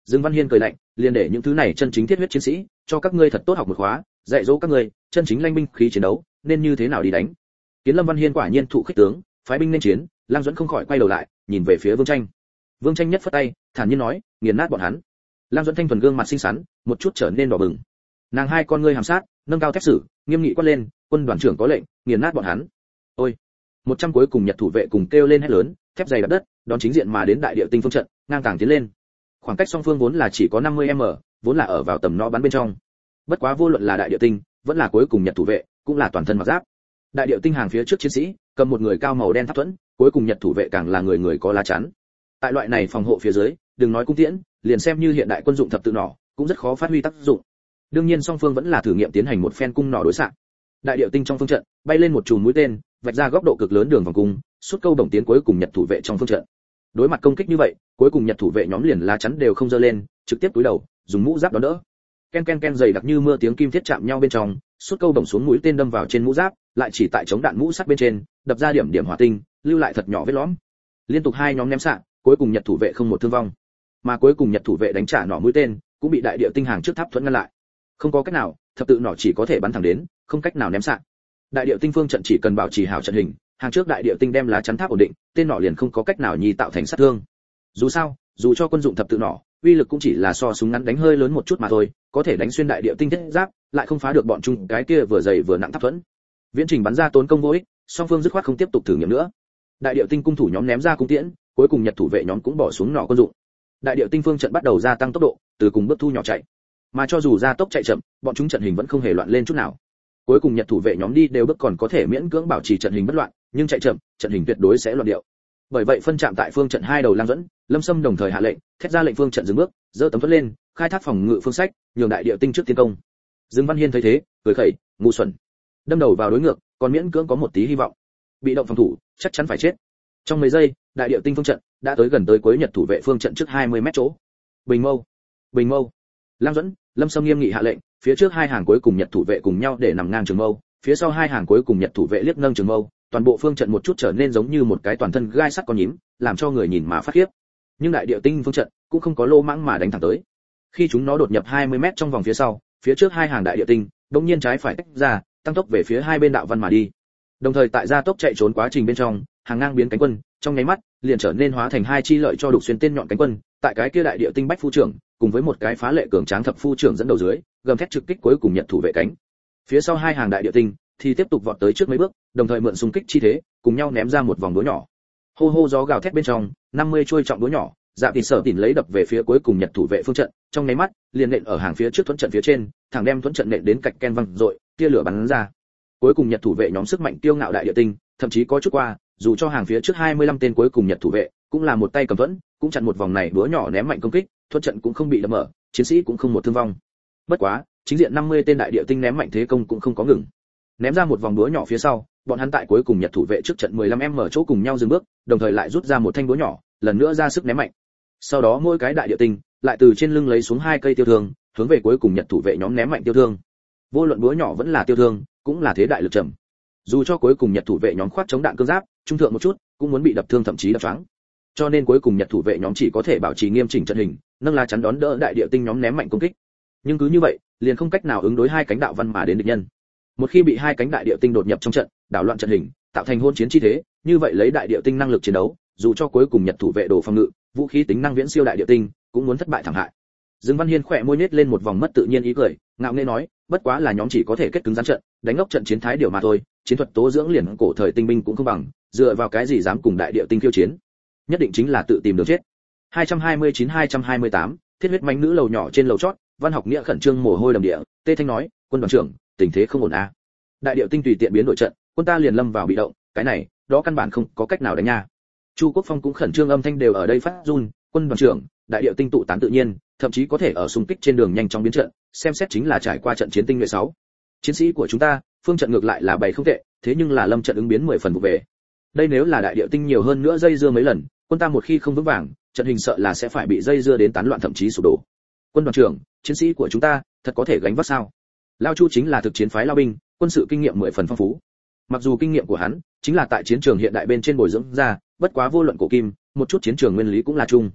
Dương Văn Hiên cười lạnh, liền để những thứ này chân chính thiết huyết chiến sĩ cho các ngươi thật tốt học một khóa, dạy dỗ các ngươi chân chính lanh binh khí chiến đấu nên như thế nào đi đánh. Kiến Lâm Văn Hiên quả nhiên thụ khích tướng, phái binh nên chiến. Lang Duẫn không khỏi quay đầu lại, nhìn về phía Vương Tranh. Vương Tranh nhất phất tay, thản nhiên nói, nghiền nát bọn hắn. Lang Duẫn thanh thuần gương mặt xinh xắn, một chút trở nên đỏ bừng. Nàng hai con ngươi hàm sát, nâng cao thép sử, nghiêm nghị quát lên, quân đoàn trưởng có lệnh, nghiền nát bọn hắn. Ôi! một trăm cuối cùng Nhật thủ vệ cùng kêu lên hét lớn, thép dày đập đất, đón chính diện mà đến đại địa tinh phương trận, ngang tàng tiến lên. Khoảng cách song phương vốn là chỉ có năm mươi mét, vốn là ở vào tầm nó bắn bên trong. Bất quá vô luận là đại địa tinh, vẫn là cuối cùng Nhật thủ vệ, cũng là toàn thân mặc giáp. Đại địa tinh hàng phía trước chiến sĩ, cầm một người cao màu đen tháp thuẫn, cuối cùng Nhật thủ vệ càng là người người có lá chắn. Tại loại này phòng hộ phía dưới, đừng nói cung tiễn, liền xem như hiện đại quân dụng thập tự nỏ, cũng rất khó phát huy tác dụng. Đương nhiên song phương vẫn là thử nghiệm tiến hành một phen cung nỏ đối xạ. Đại địa tinh trong phương trận, bay lên một chùm mũi tên, vạch ra góc độ cực lớn đường vòng cung, suốt câu đồng tiến cuối cùng Nhật thủ vệ trong phương trận. Đối mặt công kích như vậy, cuối cùng Nhật thủ vệ nhóm liền lá chắn đều không giơ lên, trực tiếp cúi đầu, dùng mũ giáp đón đỡ. Ken ken ken dày đặc như mưa tiếng kim thiết chạm nhau bên trong, suốt câu đồng xuống mũi tên đâm vào trên mũ giáp, lại chỉ tại chống đạn mũ sắt bên trên, đập ra điểm điểm hỏa tinh, lưu lại thật nhỏ vết lõm. Liên tục hai nhóm ném xạ, cuối cùng Nhật thủ vệ không một thương vong. Mà cuối cùng Nhật thủ vệ đánh trả nỏ mũi tên, cũng bị đại địa tinh hàng trước tháp thuẫn ngăn lại. Không có cách nào, thập tự nỏ chỉ có thể bắn thẳng đến, không cách nào ném xạ. Đại địa tinh phương trận chỉ cần bảo trì hảo trận hình, hàng trước đại địa tinh đem lá chắn tháp ổn định, tên nỏ liền không có cách nào nhi tạo thành sát thương. Dù sao, dù cho quân dụng thập tự nỏ, uy lực cũng chỉ là so súng ngắn đánh hơi lớn một chút mà thôi, có thể đánh xuyên đại địa tinh thiết giáp, lại không phá được bọn chúng cái kia vừa dày vừa nặng tháp thuẫn. Viễn trình bắn ra tốn công vô ích, song phương dứt khoát không tiếp tục thử nghiệm nữa. Đại địa tinh cung thủ nhóm ném ra cung tiễn, cuối cùng Nhật thủ vệ nhóm cũng bỏ xuống nỏ quân dụng. Đại địa tinh phương trận bắt đầu gia tăng tốc độ, từ cùng bước thu nhỏ chạy. Mà cho dù gia tốc chạy chậm, bọn chúng trận hình vẫn không hề loạn lên chút nào. Cuối cùng Nhật thủ vệ nhóm đi đều bước còn có thể miễn cưỡng bảo trì trận hình bất loạn, nhưng chạy chậm, trận hình tuyệt đối sẽ loạn điệu. Bởi vậy phân chạm tại phương trận hai đầu Lang Duẫn, Lâm Sâm đồng thời hạ lệnh, thét ra lệnh phương trận dừng bước, giơ tấm thuẫn lên, khai thác phòng ngự phương sách, nhường đại địa tinh trước tiến công. Dương Văn Hiên thấy thế, cười khẩy, ngu xuẩn. Đâm đầu vào đối ngược, còn miễn cưỡng có một tí hy vọng. Bị động phòng thủ, chắc chắn phải chết. Trong mấy giây, đại địa tinh phương trận đã tới gần tới cuối Nhật thủ vệ phương trận trước hai mươi mét chỗ. Bình mâu, bình mâu. Lang Duẫn, Lâm Sâm nghiêm nghị hạ lệnh, phía trước hai hàng cuối cùng Nhật thủ vệ cùng nhau để nằm ngang trường mâu, phía sau hai hàng cuối cùng Nhật thủ vệ liếc nâng trường mâu, toàn bộ phương trận một chút trở nên giống như một cái toàn thân gai sắt con nhím, làm cho người nhìn mà phát khiếp. Nhưng đại địa tinh phương trận cũng không có lô mãng mà đánh thẳng tới. Khi chúng nó đột nhập hai mươi mét trong vòng phía sau, phía trước hai hàng đại địa tinh đột nhiên trái phải tách ra, tăng tốc về phía hai bên đạo văn mà đi. Đồng thời tại gia tốc chạy trốn quá trình bên trong, hàng ngang biến cánh quân, trong nháy mắt liền trở nên hóa thành hai chi lợi cho đục xuyên tên nhọn cánh quân, tại cái kia đại địa tinh bách phu trưởng, cùng với một cái phá lệ cường tráng thập phu trưởng dẫn đầu dưới, gầm thét trực kích cuối cùng Nhật thủ vệ cánh. Phía sau hai hàng đại địa tinh thì tiếp tục vọt tới trước mấy bước, đồng thời mượn xung kích chi thế, cùng nhau ném ra một vòng đũa nhỏ. Hô hô gió gào thét bên trong, năm mươi chuôi trọng đũa nhỏ, dạ tịt sở tỉn lấy đập về phía cuối cùng Nhật thủ vệ phương trận, trong nháy mắt, liền nện ở hàng phía trước thuẫn trận phía trên, thẳng đem thuẫn trận nện đến cạch ken văng rội, tia lửa bắn ra. Cuối cùng Nhật thủ vệ nhóm sức mạnh tiêu ngạo đại địa tinh, thậm chí có chút qua, dù cho hàng phía trước hai mươi lăm tên cuối cùng Nhật thủ vệ, cũng là một tay cầm thuẫn, cũng chặn một vòng này đũa nhỏ ném mạnh công kích, thuẫn trận cũng không bị đập mở, chiến sĩ cũng không một thương vong. Bất quá, chính diện năm mươi tên đại địa tinh ném mạnh thế công cũng không có ngừng. Ném ra một vòng đũa nhỏ phía sau, bọn hắn tại cuối cùng Nhật thủ vệ trước trận mười lăm em ở chỗ cùng nhau dừng bước, đồng thời lại rút ra một thanh đũa nhỏ, lần nữa ra sức ném mạnh. Sau đó mỗi cái đại địa tinh lại từ trên lưng lấy xuống hai cây tiêu thương, hướng về cuối cùng Nhật thủ vệ nhóm ném mạnh tiêu thương. Vô luận đũa nhỏ vẫn là tiêu thương, cũng là thế đại lực trầm. Dù cho cuối cùng Nhật thủ vệ nhóm khoác chống đạn cương giáp, trung thượng một chút, cũng muốn bị đập thương thậm chí đập choáng. Cho nên cuối cùng Nhật thủ vệ nhóm chỉ có thể bảo trì nghiêm chỉnh trận hình, nâng lá chắn đón đỡ đại địa tinh nhóm ném mạnh công kích. Nhưng cứ như vậy, liền không cách nào ứng đối hai cánh đạo văn mà đến địch nhân. Một khi bị hai cánh đại địa tinh đột nhập trong trận, đảo loạn trận hình, tạo thành hỗn chiến chi thế, như vậy lấy đại địa tinh năng lực chiến đấu, dù cho cuối cùng Nhật thủ vệ đồ phòng ngự, vũ khí tính năng viễn siêu đại địa tinh, cũng muốn thất bại thảm hại. Dương Văn Hiên khỏe môi nhếch lên một vòng mất tự nhiên ý cười, ngạo nghễ nói, bất quá là nhóm chỉ có thể kết cứng rắn trận, đánh ngốc trận chiến thái điều mà thôi, chiến thuật tố dưỡng liền cổ thời tinh binh cũng không bằng, dựa vào cái gì dám cùng đại địa tinh khiêu chiến? Nhất định chính là tự tìm đường chết. hai trăm hai mươi chín hai trăm hai mươi tám, thiết huyết mãnh nữ lầu nhỏ trên lầu chót, Văn Học Nghĩa khẩn trương mồ hôi đầm địa, Tê Thanh nói, quân đoàn trưởng, tình thế không ổn a. À. Đại điệu tinh tùy tiện biến đổi trận, quân ta liền lâm vào bị động, cái này, đó căn bản không có cách nào đánh nha. Chu Quốc Phong cũng khẩn trương âm thanh đều ở đây phát run, quân đoàn trưởng, đại điệu tinh tụ tán tự nhiên, thậm chí có thể ở xung kích trên đường nhanh chóng biến trận, xem xét chính là trải qua trận chiến tinh nhuệ sáu. Chiến sĩ của chúng ta, phương trận ngược lại là bày không tệ, thế nhưng là lâm trận ứng biến mười phần vụ về. Đây nếu là đại điệu tinh nhiều hơn nữa dây dưa mấy lần, quân ta một khi không vững vàng, trận hình sợ là sẽ phải bị dây dưa đến tán loạn thậm chí sụp đổ. Quân đoàn trưởng, chiến sĩ của chúng ta thật có thể gánh vác sao? Lao Chu chính là thực chiến phái lao binh, quân sự kinh nghiệm mười phần phong phú. Mặc dù kinh nghiệm của hắn chính là tại chiến trường hiện đại bên trên bồi dưỡng ra, bất quá vô luận cổ kim, một chút chiến trường nguyên lý cũng là chung.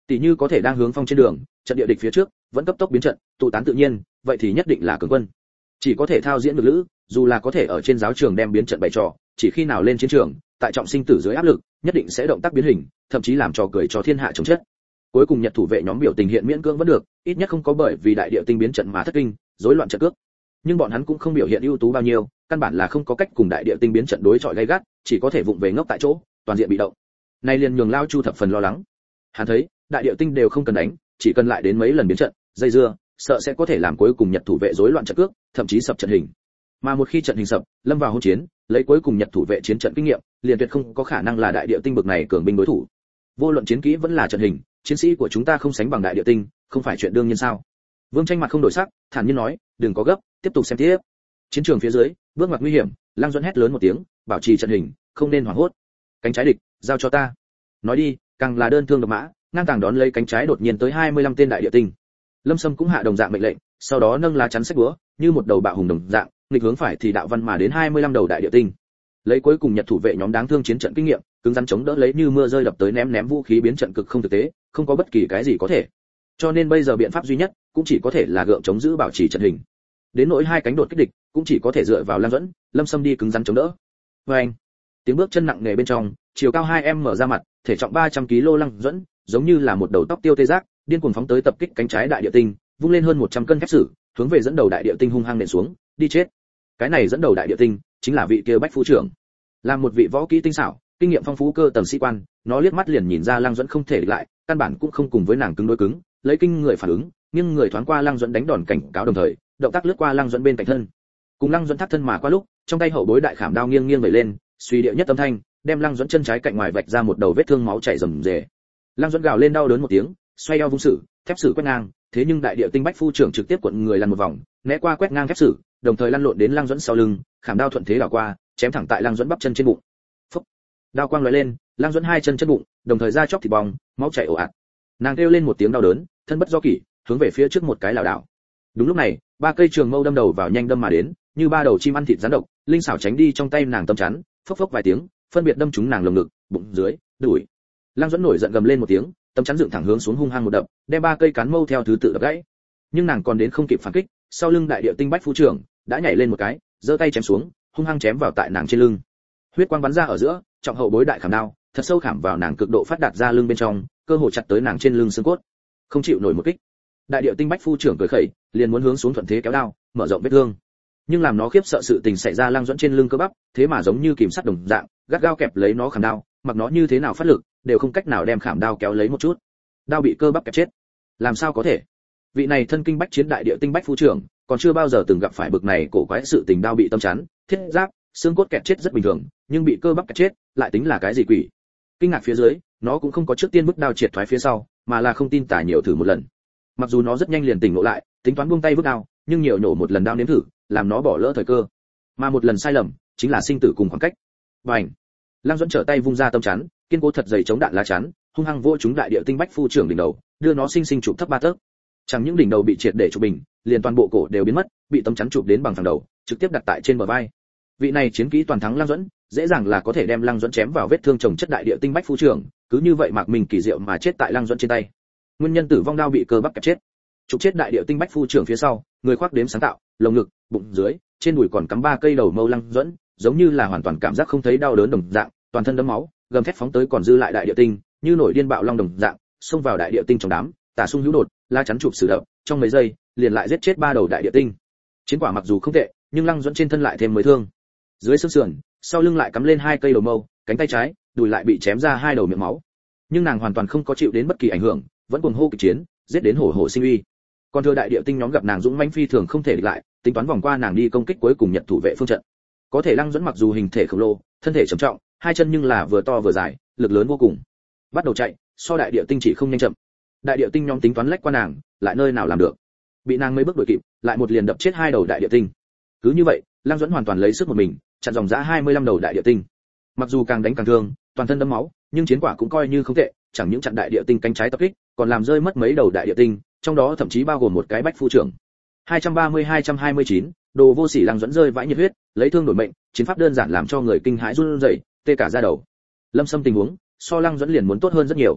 Tỷ như có thể đang hướng phong trên đường, trận địa địch phía trước, vẫn cấp tốc biến trận, tụ tán tự nhiên, vậy thì nhất định là cường quân. Chỉ có thể thao diễn ngược lữ, dù là có thể ở trên giáo trường đem biến trận bày trò, chỉ khi nào lên chiến trường, tại trọng sinh tử dưới áp lực, nhất định sẽ động tác biến hình, thậm chí làm trò cười cho thiên hạ chống chết. Cuối cùng Nhật thủ vệ nhóm biểu tình hiện miễn cưỡng vẫn được, ít nhất không có bởi vì đại địa tinh biến trận mà thất kinh, rối loạn trận cước. Nhưng bọn hắn cũng không biểu hiện ưu tú bao nhiêu, căn bản là không có cách cùng đại địa tinh biến trận đối chọi gay gắt, chỉ có thể vụng về ngốc tại chỗ, toàn diện bị động. Nay liền nhường Lao Chu thập phần lo lắng. Hắn thấy, đại địa tinh đều không cần đánh, chỉ cần lại đến mấy lần biến trận, dây dưa, sợ sẽ có thể làm cuối cùng Nhật thủ vệ rối loạn trận cước, thậm chí sập trận hình. Mà một khi trận hình sập, lâm vào hỗn chiến, lấy cuối cùng Nhật thủ vệ chiến trận kinh nghiệm, liền tuyệt không có khả năng là đại địa tinh bực này cường binh đối thủ. Vô luận chiến kỹ vẫn là trận hình, chiến sĩ của chúng ta không sánh bằng đại địa tinh, không phải chuyện đương nhiên sao? Vương Tranh mặt không đổi sắc, thản nhiên nói, đừng có gấp, tiếp tục xem tiếp. Chiến trường phía dưới, bước ngoặt nguy hiểm, Lăng Duẫn hét lớn một tiếng, bảo trì trận hình, không nên hoảng hốt. Cánh trái địch, giao cho ta. Nói đi, càng là đơn thương độc mã, ngang tàng đón lấy cánh trái đột nhiên tới hai mươi lăm tên đại địa tinh. Lâm Sâm cũng hạ đồng dạng mệnh lệnh, sau đó nâng lá chắn sách búa, như một đầu bạo hùng đồng dạng, nghịch hướng phải thì đạo văn mà đến hai mươi lăm đầu đại địa tinh. Lấy cuối cùng Nhật thủ vệ nhóm đáng thương chiến trận kinh nghiệm, cứng rắn chống đỡ lấy như mưa rơi đập tới ném ném vũ khí biến trận cực không thực tế, không có bất kỳ cái gì có thể. Cho nên bây giờ biện pháp duy nhất cũng chỉ có thể là gượng chống giữ bảo trì trận hình. Đến nỗi hai cánh đột kích địch, cũng chỉ có thể dựa vào Lăng Duẫn, Lâm Sâm đi cứng rắn chống đỡ. Oeng! Tiếng bước chân nặng nề bên trong, chiều cao hai em mở ra mặt, thể trọng ba trăm ki lô gam Lăng Duẫn, giống như là một đầu tóc tiêu tê giác, điên cuồng phóng tới tập kích cánh trái đại địa tinh, vung lên hơn một trăm cân thép sử, hướng về dẫn đầu đại địa tinh hung hăng nện xuống, đi chết. Cái này dẫn đầu đại địa tinh, chính là vị kia Bách Phu trưởng. Là một vị võ kỹ tinh xảo, kinh nghiệm phong phú cơ tầng sĩ quan, nó liếc mắt liền nhìn ra Lăng Duẫn không thể địch lại, căn bản cũng không cùng với nàng cứng đối cứng, lấy kinh người phản ứng, nhưng người thoáng qua Lăng Duẫn đánh đòn cảnh cáo đồng thời, động tác lướt qua Lăng Duẫn bên cạnh thân. Cùng Lăng Duẫn thắt thân mà qua lúc, trong tay hậu bối đại khảm đao nghiêng nghiêng vẩy lên, suy điệu nhất âm thanh, đem Lăng Duẫn chân trái cạnh ngoài vạch ra một đầu vết thương máu chảy rầm rề. Lăng Duẫn gào lên đau đớn một tiếng, xoay eo vung sử, thép sử quét ngang, thế nhưng đại địa tinh Bách Phu trưởng trực tiếp cuộn người lăn một vòng, né qua quét ngang thép sử, đồng thời lăn lộn đến Lăng Duẫn sau lưng, khảm đao thuận thế đảo qua, chém thẳng tại Lăng Duẫn bắp chân trên bụng. Phốc. Đao quang lóe lên, Lăng Duẫn hai chân chân bụng, đồng thời ra chóc thịt bong, máu chảy ồ ạt. Nàng kêu lên một tiếng đau đớn, thân bất do kỷ, hướng về phía trước một cái lảo đảo. Đúng lúc này, ba cây trường mâu đâm đầu vào nhanh đâm mà đến, như ba đầu chim ăn thịt rắn độc, linh xảo tránh đi trong tay nàng tấm chắn, phốc phốc vài tiếng, phân biệt đâm trúng nàng lồng ngực, bụng dưới, đùi. Lăng Duẫn nổi giận gầm lên một tiếng, tấm chắn dựng thẳng hướng xuống hung hăng một đập, đem ba cây cán mâu theo thứ tự đập gãy. Nhưng nàng còn đến không kịp phản kích, sau lưng đại địa tinh Bách Phu trưởng đã nhảy lên một cái, giơ tay chém xuống, hung hăng chém vào tại nàng trên lưng. Huyết quang bắn ra ở giữa, trọng hậu bối đại khảm đao, thật sâu khảm vào nàng cực độ phát đạt ra lưng bên trong, cơ hồ chặt tới nàng trên lưng xương cốt. Không chịu nổi một kích. Đại địa tinh Bách Phu trưởng cười khẩy, liền muốn hướng xuống thuận thế kéo đao, mở rộng vết thương. Nhưng làm nó khiếp sợ sự tình xảy ra Lăng Duẫn trên lưng cơ bắp, thế mà giống như kìm sắt đồng dạng, gắt gao kẹp lấy nó khảm đao, mặc nó như thế nào phát lực, đều không cách nào đem khảm đao kéo lấy một chút. Đao bị cơ bắp kẹp chết. Làm sao có thể? Vị này thân kinh bách chiến đại địa tinh Bách Phu trưởng, còn chưa bao giờ từng gặp phải bực này cổ quái sự tình, đao bị tâm chắn, thiết giáp, xương cốt kẹp chết rất bình thường, nhưng bị cơ bắp kẹp chết, lại tính là cái gì quỷ? Kinh ngạc phía dưới, nó cũng không có trước tiên bước đao triệt thoái phía sau, mà là không tin tả nhiều thử một lần. Mặc dù nó rất nhanh liền tỉnh ngộ lại, tính toán buông tay vứt đao, nhưng nhiều nổ một lần đao nếm thử, làm nó bỏ lỡ thời cơ. Mà một lần sai lầm, chính là sinh tử cùng khoảng cách. Bành! Lăng Duẫn trở tay vung ra tâm chắn, kiên cố thật dày chống đạn lá chắn, hung hăng vỗ trúng đại địa tinh Bách Phu trưởng đỉnh đầu, đưa nó sinh sinh chụp thấp ba tấc. Chẳng những đỉnh đầu bị triệt để chụp bình, liền toàn bộ cổ đều biến mất, bị tấm chắn chụp đến bằng phẳng đầu, trực tiếp đặt tại trên bờ vai. Vị này chiến kỹ toàn thắng Lăng Duẫn, dễ dàng là có thể đem Lăng Duẫn chém vào vết thương chồng chất đại địa tinh Bách Phu trưởng, cứ như vậy Mạc Minh kỳ diệu mà chết tại Lăng Duẫn trên tay. Nguyên nhân tử vong đao bị cơ bắp kẹp chết. Chụp chết đại địa tinh Bách Phu trưởng phía sau, người khoác đếm sáng tạo, lồng ngực, bụng dưới, trên đùi còn cắm ba cây đầu mâu Lăng Duẫn, giống như là hoàn toàn cảm giác không thấy đau đớn đồng dạng, toàn thân đẫm máu, gầm thét phóng tới còn dư lại đại địa tinh, như nổi điên bạo long đồng dạng, xông vào đại địa tinh trong đám, tả xung hữu đột, la chắn chụp sử đập, trong mấy giây, liền lại giết chết ba đầu đại địa tinh. Chiến quả mặc dù không tệ, nhưng Lăng Duẫn trên thân lại thêm mới thương. Dưới xương sườn, sau lưng lại cắm lên hai cây đầu mâu, cánh tay trái, đùi lại bị chém ra hai đầu miệng máu. Nhưng nàng hoàn toàn không có chịu đến bất kỳ ảnh hưởng, vẫn cuồng hô kịch chiến, giết đến hổ hổ sinh uy. Còn thừa đại địa tinh nhóm gặp nàng dũng mãnh phi thường không thể địch lại, tính toán vòng qua nàng đi công kích cuối cùng Nhật thủ vệ phương trận. Có thể Lăng Duẫn mặc dù hình thể khổng lồ, thân thể trầm trọng, hai chân nhưng là vừa to vừa dài, lực lớn vô cùng. Bắt đầu chạy, so đại địa tinh chỉ không nhanh chậm. Đại địa tinh nhóm tính toán lách qua nàng, lại nơi nào làm được. Bị nàng mấy bước đuổi kịp, lại một liền đập chết hai đầu đại địa tinh. Cứ như vậy, Lăng Duẫn hoàn toàn lấy sức một mình, chặn dòng dã hai mươi lăm đầu đại địa tinh. Mặc dù càng đánh càng thương, toàn thân đẫm máu, nhưng chiến quả cũng coi như không tệ, chẳng những chặn đại địa tinh cánh trái tập kích, còn làm rơi mất mấy đầu đại địa tinh, trong đó thậm chí bao gồm một cái Bách Phu trưởng. hai trăm ba mươi hai trăm hai mươi chín, đồ vô sỉ Lăng Duẫn rơi vãi nhiệt huyết, lấy thương đổi mệnh, chiến pháp đơn giản làm cho người kinh hãi run rẩy, tê cả da đầu. Lâm Sâm tình huống, so Lăng Duẫn liền muốn tốt hơn rất nhiều.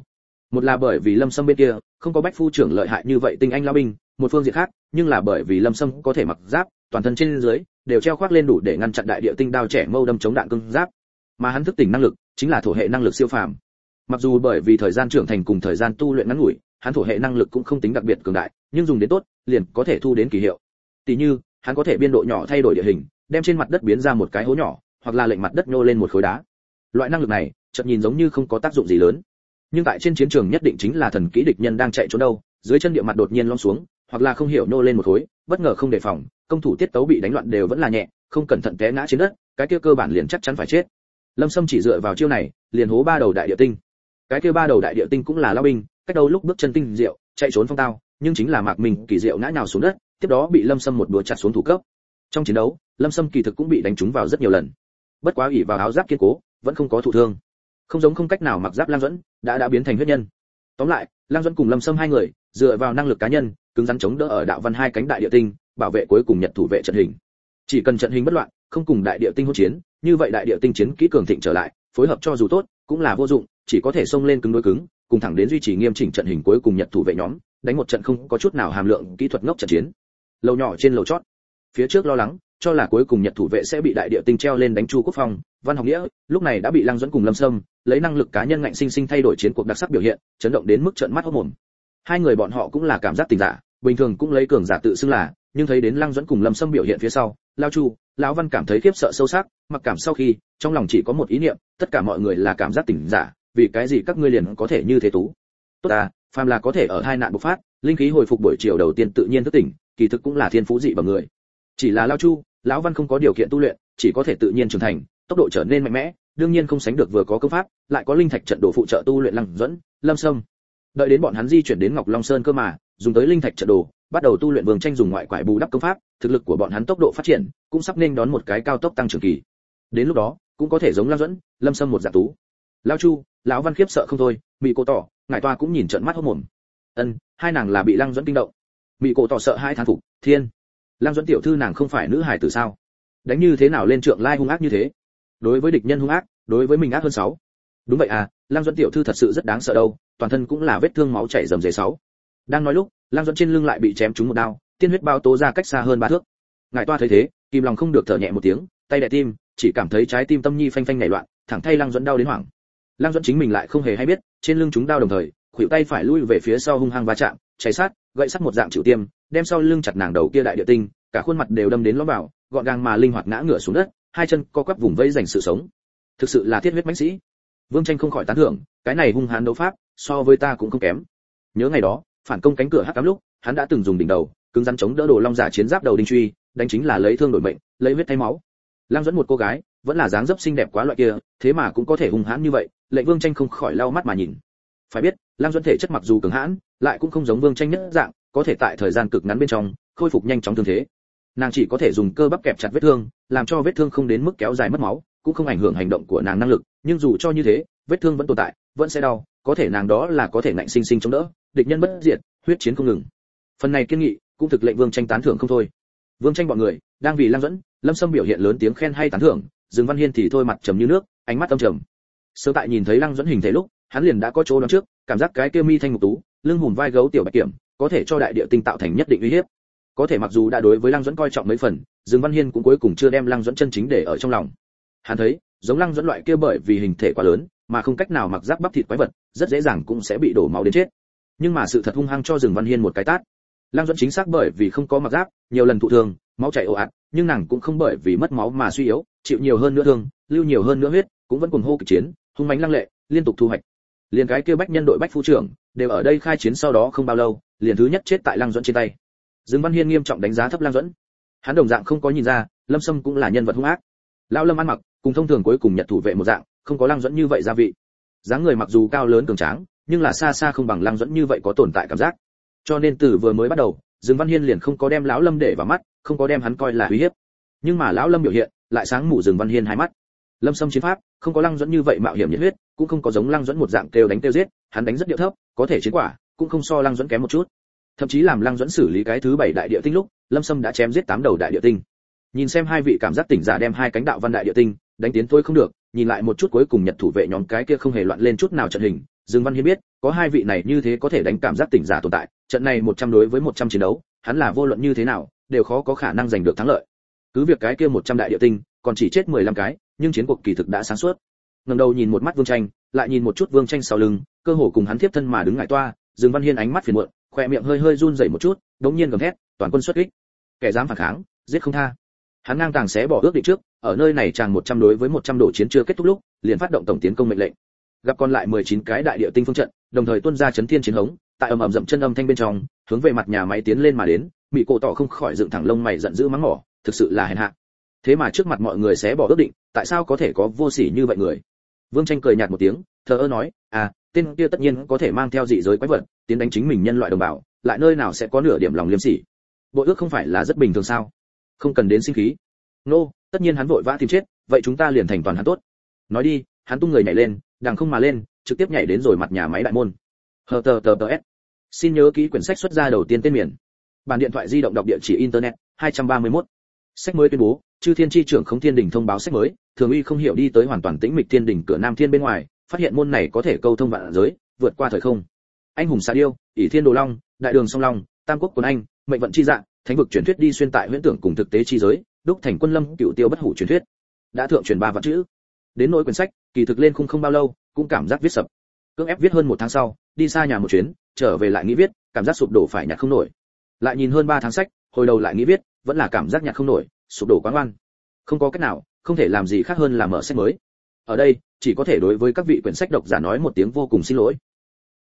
Một là bởi vì Lâm Sâm bên kia không có Bách phu trưởng lợi hại như vậy tinh anh lão binh, một phương diện khác, nhưng là bởi vì Lâm Sâm có thể mặc giáp, toàn thân trên dưới đều treo khoác lên đủ để ngăn chặn đại địa tinh đao trẻ mâu đâm chống đạn cương giáp, mà hắn thức tỉnh năng lực chính là thổ hệ năng lực siêu phàm. Mặc dù bởi vì thời gian trưởng thành cùng thời gian tu luyện ngắn ngủi, hắn thổ hệ năng lực cũng không tính đặc biệt cường đại, nhưng dùng đến tốt, liền có thể thu đến kỳ hiệu. Tỷ như, hắn có thể biên độ nhỏ thay đổi địa hình, đem trên mặt đất biến ra một cái hố nhỏ, hoặc là lệnh mặt đất nhô lên một khối đá. Loại năng lực này, chợt nhìn giống như không có tác dụng gì lớn, nhưng tại trên chiến trường nhất định chính là thần kỹ, địch nhân đang chạy trốn đâu, dưới chân địa mặt đột nhiên lõm xuống, hoặc là không hiểu nhô lên một khối, bất ngờ không đề phòng, công thủ tiết tấu bị đánh loạn đều vẫn là nhẹ, không cẩn thận té ngã trên đất, cái kia cơ bản liền chắc chắn phải chết. Lâm Sâm chỉ dựa vào chiêu này, liền hố ba đầu đại địa tinh. Cái kia ba đầu đại địa tinh cũng là lao binh, cách đầu lúc bước chân tinh diệu, chạy trốn phong tao, nhưng chính là Mạc Minh kỳ diệu ngã nhào xuống đất, tiếp đó bị Lâm Sâm một búa chặt xuống thủ cấp. Trong chiến đấu, Lâm Sâm kỳ thực cũng bị đánh trúng vào rất nhiều lần. Bất quá ỷ vào áo giáp kiên cố, vẫn không có thụ thương. Không giống không cách nào mặc giáp Lang Duẫn, đã đã biến thành huyết nhân. Tóm lại, Lang Duẫn cùng Lâm Sâm hai người, dựa vào năng lực cá nhân, cứng rắn chống đỡ ở đạo văn hai cánh đại địa tinh, bảo vệ cuối cùng Nhật thủ vệ trận hình. Chỉ cần trận hình bất loạn, không cùng đại địa tinh hỗn chiến, như vậy đại địa tinh chiến kỹ cường thịnh trở lại, phối hợp cho dù tốt, cũng là vô dụng, chỉ có thể xông lên cứng đối cứng, cùng thẳng đến duy trì nghiêm chỉnh trận hình cuối cùng Nhật thủ vệ nhóm, đánh một trận không có chút nào hàm lượng kỹ thuật ngốc trận chiến. Lầu nhỏ trên lầu chót, phía trước lo lắng, cho là cuối cùng Nhật thủ vệ sẽ bị đại địa tinh treo lên đánh Chu Quốc Phong, Văn Học Nghĩa, lúc này đã bị Lang Duẫn cùng Lâm Sâm lấy năng lực cá nhân ngạnh sinh sinh thay đổi chiến cuộc đặc sắc biểu hiện, chấn động đến mức trợn mắt hốt mồm. Hai người bọn họ cũng là cảm giác tình giả, bình thường cũng lấy cường giả tự xưng là, nhưng thấy đến Lang Duẫn cùng Lâm Sâm biểu hiện phía sau, Lão Chu, lão Văn cảm thấy khiếp sợ sâu sắc, mặc cảm sau khi, trong lòng chỉ có một ý niệm, tất cả mọi người là cảm giác tình giả, vì cái gì các ngươi liền có thể như thế tú? Tốt à, phàm là có thể ở hai nạn bộc phát, linh khí hồi phục buổi chiều đầu tiên tự nhiên thức tỉnh, kỳ thực cũng là thiên phú dị bẩm người. Chỉ là Lão Chu, lão Văn không có điều kiện tu luyện, chỉ có thể tự nhiên trưởng thành, tốc độ trở nên mạnh mẽ, đương nhiên không sánh được vừa có công pháp, lại có linh thạch trận đồ phụ trợ tu luyện Lang Duẫn, Lâm Sâm. Đợi đến bọn hắn di chuyển đến Ngọc Long Sơn cơ mà, dùng tới linh thạch trận đồ, bắt đầu tu luyện Vương Tranh dùng ngoại quải bù đắp công pháp, thực lực của bọn hắn tốc độ phát triển cũng sắp nên đón một cái cao tốc tăng trưởng kỳ. Đến lúc đó, cũng có thể giống Lang Duẫn, Lâm Sâm một dạng tú. Lão Chu, lão Văn khiếp sợ không thôi, Mị Cổ Tỏ, ngải toa cũng nhìn trợn mắt hốt mồm. Ân, hai nàng là bị Lang Duẫn kinh động. Mị Cổ Tỏ sợ hai thán phục, thiên, Lang Duẫn tiểu thư nàng không phải nữ hài tử sao? Đánh như thế nào lên trượng lai hung ác như thế? Đối với địch nhân hung ác, đối với mình ác hơn sáu. Đúng vậy à, Lang Duẫn tiểu thư thật sự rất đáng sợ đâu, toàn thân cũng là vết thương máu chảy rầm rề sáu. Đang nói lúc, Lang Duẫn trên lưng lại bị chém trúng một đao, tiên huyết bao tố ra cách xa hơn ba thước. Ngải toa thấy thế, kìm lòng không được thở nhẹ một tiếng, tay đè tim, chỉ cảm thấy trái tim tâm nhi phanh phanh nhảy loạn, thẳng thay Lang Duẫn đau đến hoảng. Lang Duẫn chính mình lại không hề hay biết, trên lưng chúng đau đồng thời, khuỷu tay phải lui về phía sau hung hăng va chạm, cháy sát, gậy sắt một dạng chịu tiêm, đem sau lưng chặt nàng đầu kia đại địa tinh, cả khuôn mặt đều đâm đến lõm vào, gọn gàng mà linh hoạt ngã ngửa xuống đất, hai chân co quắp vùng vẫy giành sự sống. Thực sự là thiết huyết mãnh sĩ. Vương Tranh không khỏi tán thưởng, cái này hung hãn đấu pháp, so với ta cũng không kém. Nhớ ngày đó, phản công cánh cửa hắc ám lúc, hắn đã từng dùng đỉnh đầu, cứng rắn chống đỡ đồ long giả chiến giáp đầu đinh truy, đánh chính là lấy thương đổi mệnh, lấy huyết thay máu. Lang Duẫn một cô gái, vẫn là dáng dấp xinh đẹp quá loại kia, thế mà cũng có thể hung hãn như vậy, lệnh Vương Tranh không khỏi lau mắt mà nhìn. Phải biết, Lang Duẫn thể chất mặc dù cường hãn, lại cũng không giống Vương Tranh nhất dạng, có thể tại thời gian cực ngắn bên trong khôi phục nhanh chóng thương thế. Nàng chỉ có thể dùng cơ bắp kẹp chặt vết thương, làm cho vết thương không đến mức kéo dài mất máu, cũng không ảnh hưởng hành động của nàng năng lực, nhưng dù cho như thế, vết thương vẫn tồn tại, vẫn sẽ đau, có thể nàng đó là có thể ngạnh sinh sinh chống đỡ, địch nhân bất diệt, huyết chiến không ngừng. Phần này kiên nghị, cũng thực lệnh Vương Tranh tán thưởng không thôi. Vương Tranh bọn người đang vì Lang Duẫn, Lâm Sâm biểu hiện lớn tiếng khen hay tán thưởng, Dương Văn Hiên thì thôi mặt trầm như nước, ánh mắt âm trầm. Sớm tại nhìn thấy Lang Duẫn hình thể lúc, hắn liền đã có chỗ đoán trước, cảm giác cái kia mi thanh mục tú, lưng hùm vai gấu tiểu bạch kiểm, có thể cho đại địa tinh tạo thành nhất định uy hiếp. Có thể mặc dù đã đối với Lang Duẫn coi trọng mấy phần, Dương Văn Hiên cũng cuối cùng chưa đem Lang Duẫn chân chính để ở trong lòng. Hắn thấy, giống Lang Duẫn loại kia bởi vì hình thể quá lớn, mà không cách nào mặc giáp bắp thịt quái vật, rất dễ dàng cũng sẽ bị đổ máu đến chết. Nhưng mà sự thật hung hăng cho Dương Văn Hiên một cái tát. Lang Duẫn chính xác bởi vì không có mặc giáp, nhiều lần thụ thương, máu chảy ồ ạt, nhưng nàng cũng không bởi vì mất máu mà suy yếu, chịu nhiều hơn nữa thương, lưu nhiều hơn nữa huyết, cũng vẫn cuồng hô kịch chiến, hung mãnh lăng lệ, liên tục thu hoạch. Liền cái kia bách nhân đội bách phu trưởng, đều ở đây khai chiến sau đó không bao lâu, liền thứ nhất chết tại Lang Duẫn trên tay. Dương Văn Hiên nghiêm trọng đánh giá thấp Lang Duẫn. Hắn đồng dạng không có nhìn ra, Lâm Sâm cũng là nhân vật hung ác. Lão Lâm ăn mặc, cùng thông thường cuối cùng Nhật thủ vệ một dạng, không có Lang Duẫn như vậy gia vị. Dáng người mặc dù cao lớn cường tráng, nhưng là xa xa không bằng Lang Duẫn như vậy có tồn tại cảm giác. Cho nên từ vừa mới bắt đầu, Dương Văn Hiên liền không có đem lão Lâm để vào mắt, không có đem hắn coi là uy hiếp. Nhưng mà lão Lâm biểu hiện, lại sáng mù Dương Văn Hiên hai mắt. Lâm Sâm chiến pháp, không có Lang Duẫn như vậy mạo hiểm nhiệt huyết, cũng không có giống Lang Duẫn một dạng kêu đánh kêu giết, hắn đánh rất điệu thấp, có thể chiến quả, cũng không so Lang Duẫn kém một chút. Thậm chí làm Lang Duẫn xử lý cái thứ bảy đại địa tinh lúc, Lâm Sâm đã chém giết tám đầu đại địa tinh. Nhìn xem hai vị cảm giác tỉnh giả đem hai cánh đạo văn đại địa tinh đánh tiến thôi không được, nhìn lại một chút cuối cùng Nhật thủ vệ nhóm cái kia không hề loạn lên chút nào trận hình, Dương Văn Hiên biết, có hai vị này như thế có thể đánh cảm giác tỉnh giả tồn tại, trận này một trăm đối với một trăm chiến đấu, hắn là vô luận như thế nào, đều khó có khả năng giành được thắng lợi. Cứ việc cái kia một trăm đại địa tinh, còn chỉ chết mười lăm cái, nhưng chiến cuộc kỳ thực đã sáng suốt. Ngẩng đầu nhìn một mắt Vương Tranh, lại nhìn một chút Vương Tranh sau lưng, cơ hồ cùng hắn tiếp thân mà đứng ngải toa, Dương Văn Hiên ánh mắt phiền muộn, khóe miệng hơi hơi run rẩy một chút, đống nhiên gầm thét, toàn quân xuất kích. Kẻ dám phản kháng, giết không tha. Hắn ngang tàng xé bỏ ước định trước, ở nơi này chàng một trăm đối với một trăm đổ chiến chưa kết thúc lúc, liền phát động tổng tiến công mệnh lệnh. Gặp còn lại mười chín cái đại địa tinh phương trận, đồng thời tuôn ra chấn thiên chiến hống, tại ầm ầm dậm chân âm thanh bên trong, hướng về mặt nhà máy tiến lên mà đến, Mị Cổ Tỏ không khỏi dựng thẳng lông mày giận dữ mắng mỏ, thực sự là hèn hạ. Thế mà trước mặt mọi người xé bỏ ước định, tại sao có thể có vô sỉ như vậy người? Vương Tranh cười nhạt một tiếng, thờ ơ nói, à, tên kia tất nhiên có thể mang theo dị giới quái vật, tiến đánh chính mình nhân loại đồng bào, lại nơi nào sẽ có nửa điểm lòng liêm sỉ? Bộ ước không phải là rất bình thường sao? Không cần đến sinh khí. Nô, no, tất nhiên hắn vội vã tìm chết, vậy chúng ta liền thành toàn hắn tốt. Nói đi, hắn tung người nhảy lên, đằng không mà lên, trực tiếp nhảy đến rồi mặt nhà máy đại môn. Hờ tờ tờ tờ s. Xin nhớ ký quyển sách xuất ra đầu tiên tên miền. Bản điện thoại di động đọc địa chỉ internet hai trăm ba mươi mốt. Sách mới tuyên bố, Chư Thiên chi trưởng Khống Thiên Đình thông báo sách mới, Thường Uy không hiểu đi tới hoàn toàn tĩnh mịch thiên đình cửa Nam Thiên bên ngoài, phát hiện môn này có thể câu thông vạn giới, vượt qua thời không. Anh hùng xà điêu, ỷ thiên đồ long, đại đường song long, tam quốc quân anh, mệnh vận chi dạng, thánh vực truyền thuyết đi xuyên tại huyễn tưởng cùng thực tế chi giới, đúc thành quân lâm cựu tiêu bất hủ truyền thuyết. Đã thượng truyền ba vạn chữ. Đến nỗi quyển sách, kỳ thực lên khung không bao lâu, cũng cảm giác viết sập. Cưỡng ép viết hơn một tháng sau, đi xa nhà một chuyến, trở về lại nghĩ viết, cảm giác sụp đổ phải nhặt không nổi. Lại nhìn hơn ba tháng sách, hồi đầu lại nghĩ viết, vẫn là cảm giác nhặt không nổi, sụp đổ quá ngoan. Không có cách nào, không thể làm gì khác hơn là mở sách mới. Ở đây, chỉ có thể đối với các vị quyển sách độc giả nói một tiếng vô cùng xin lỗi.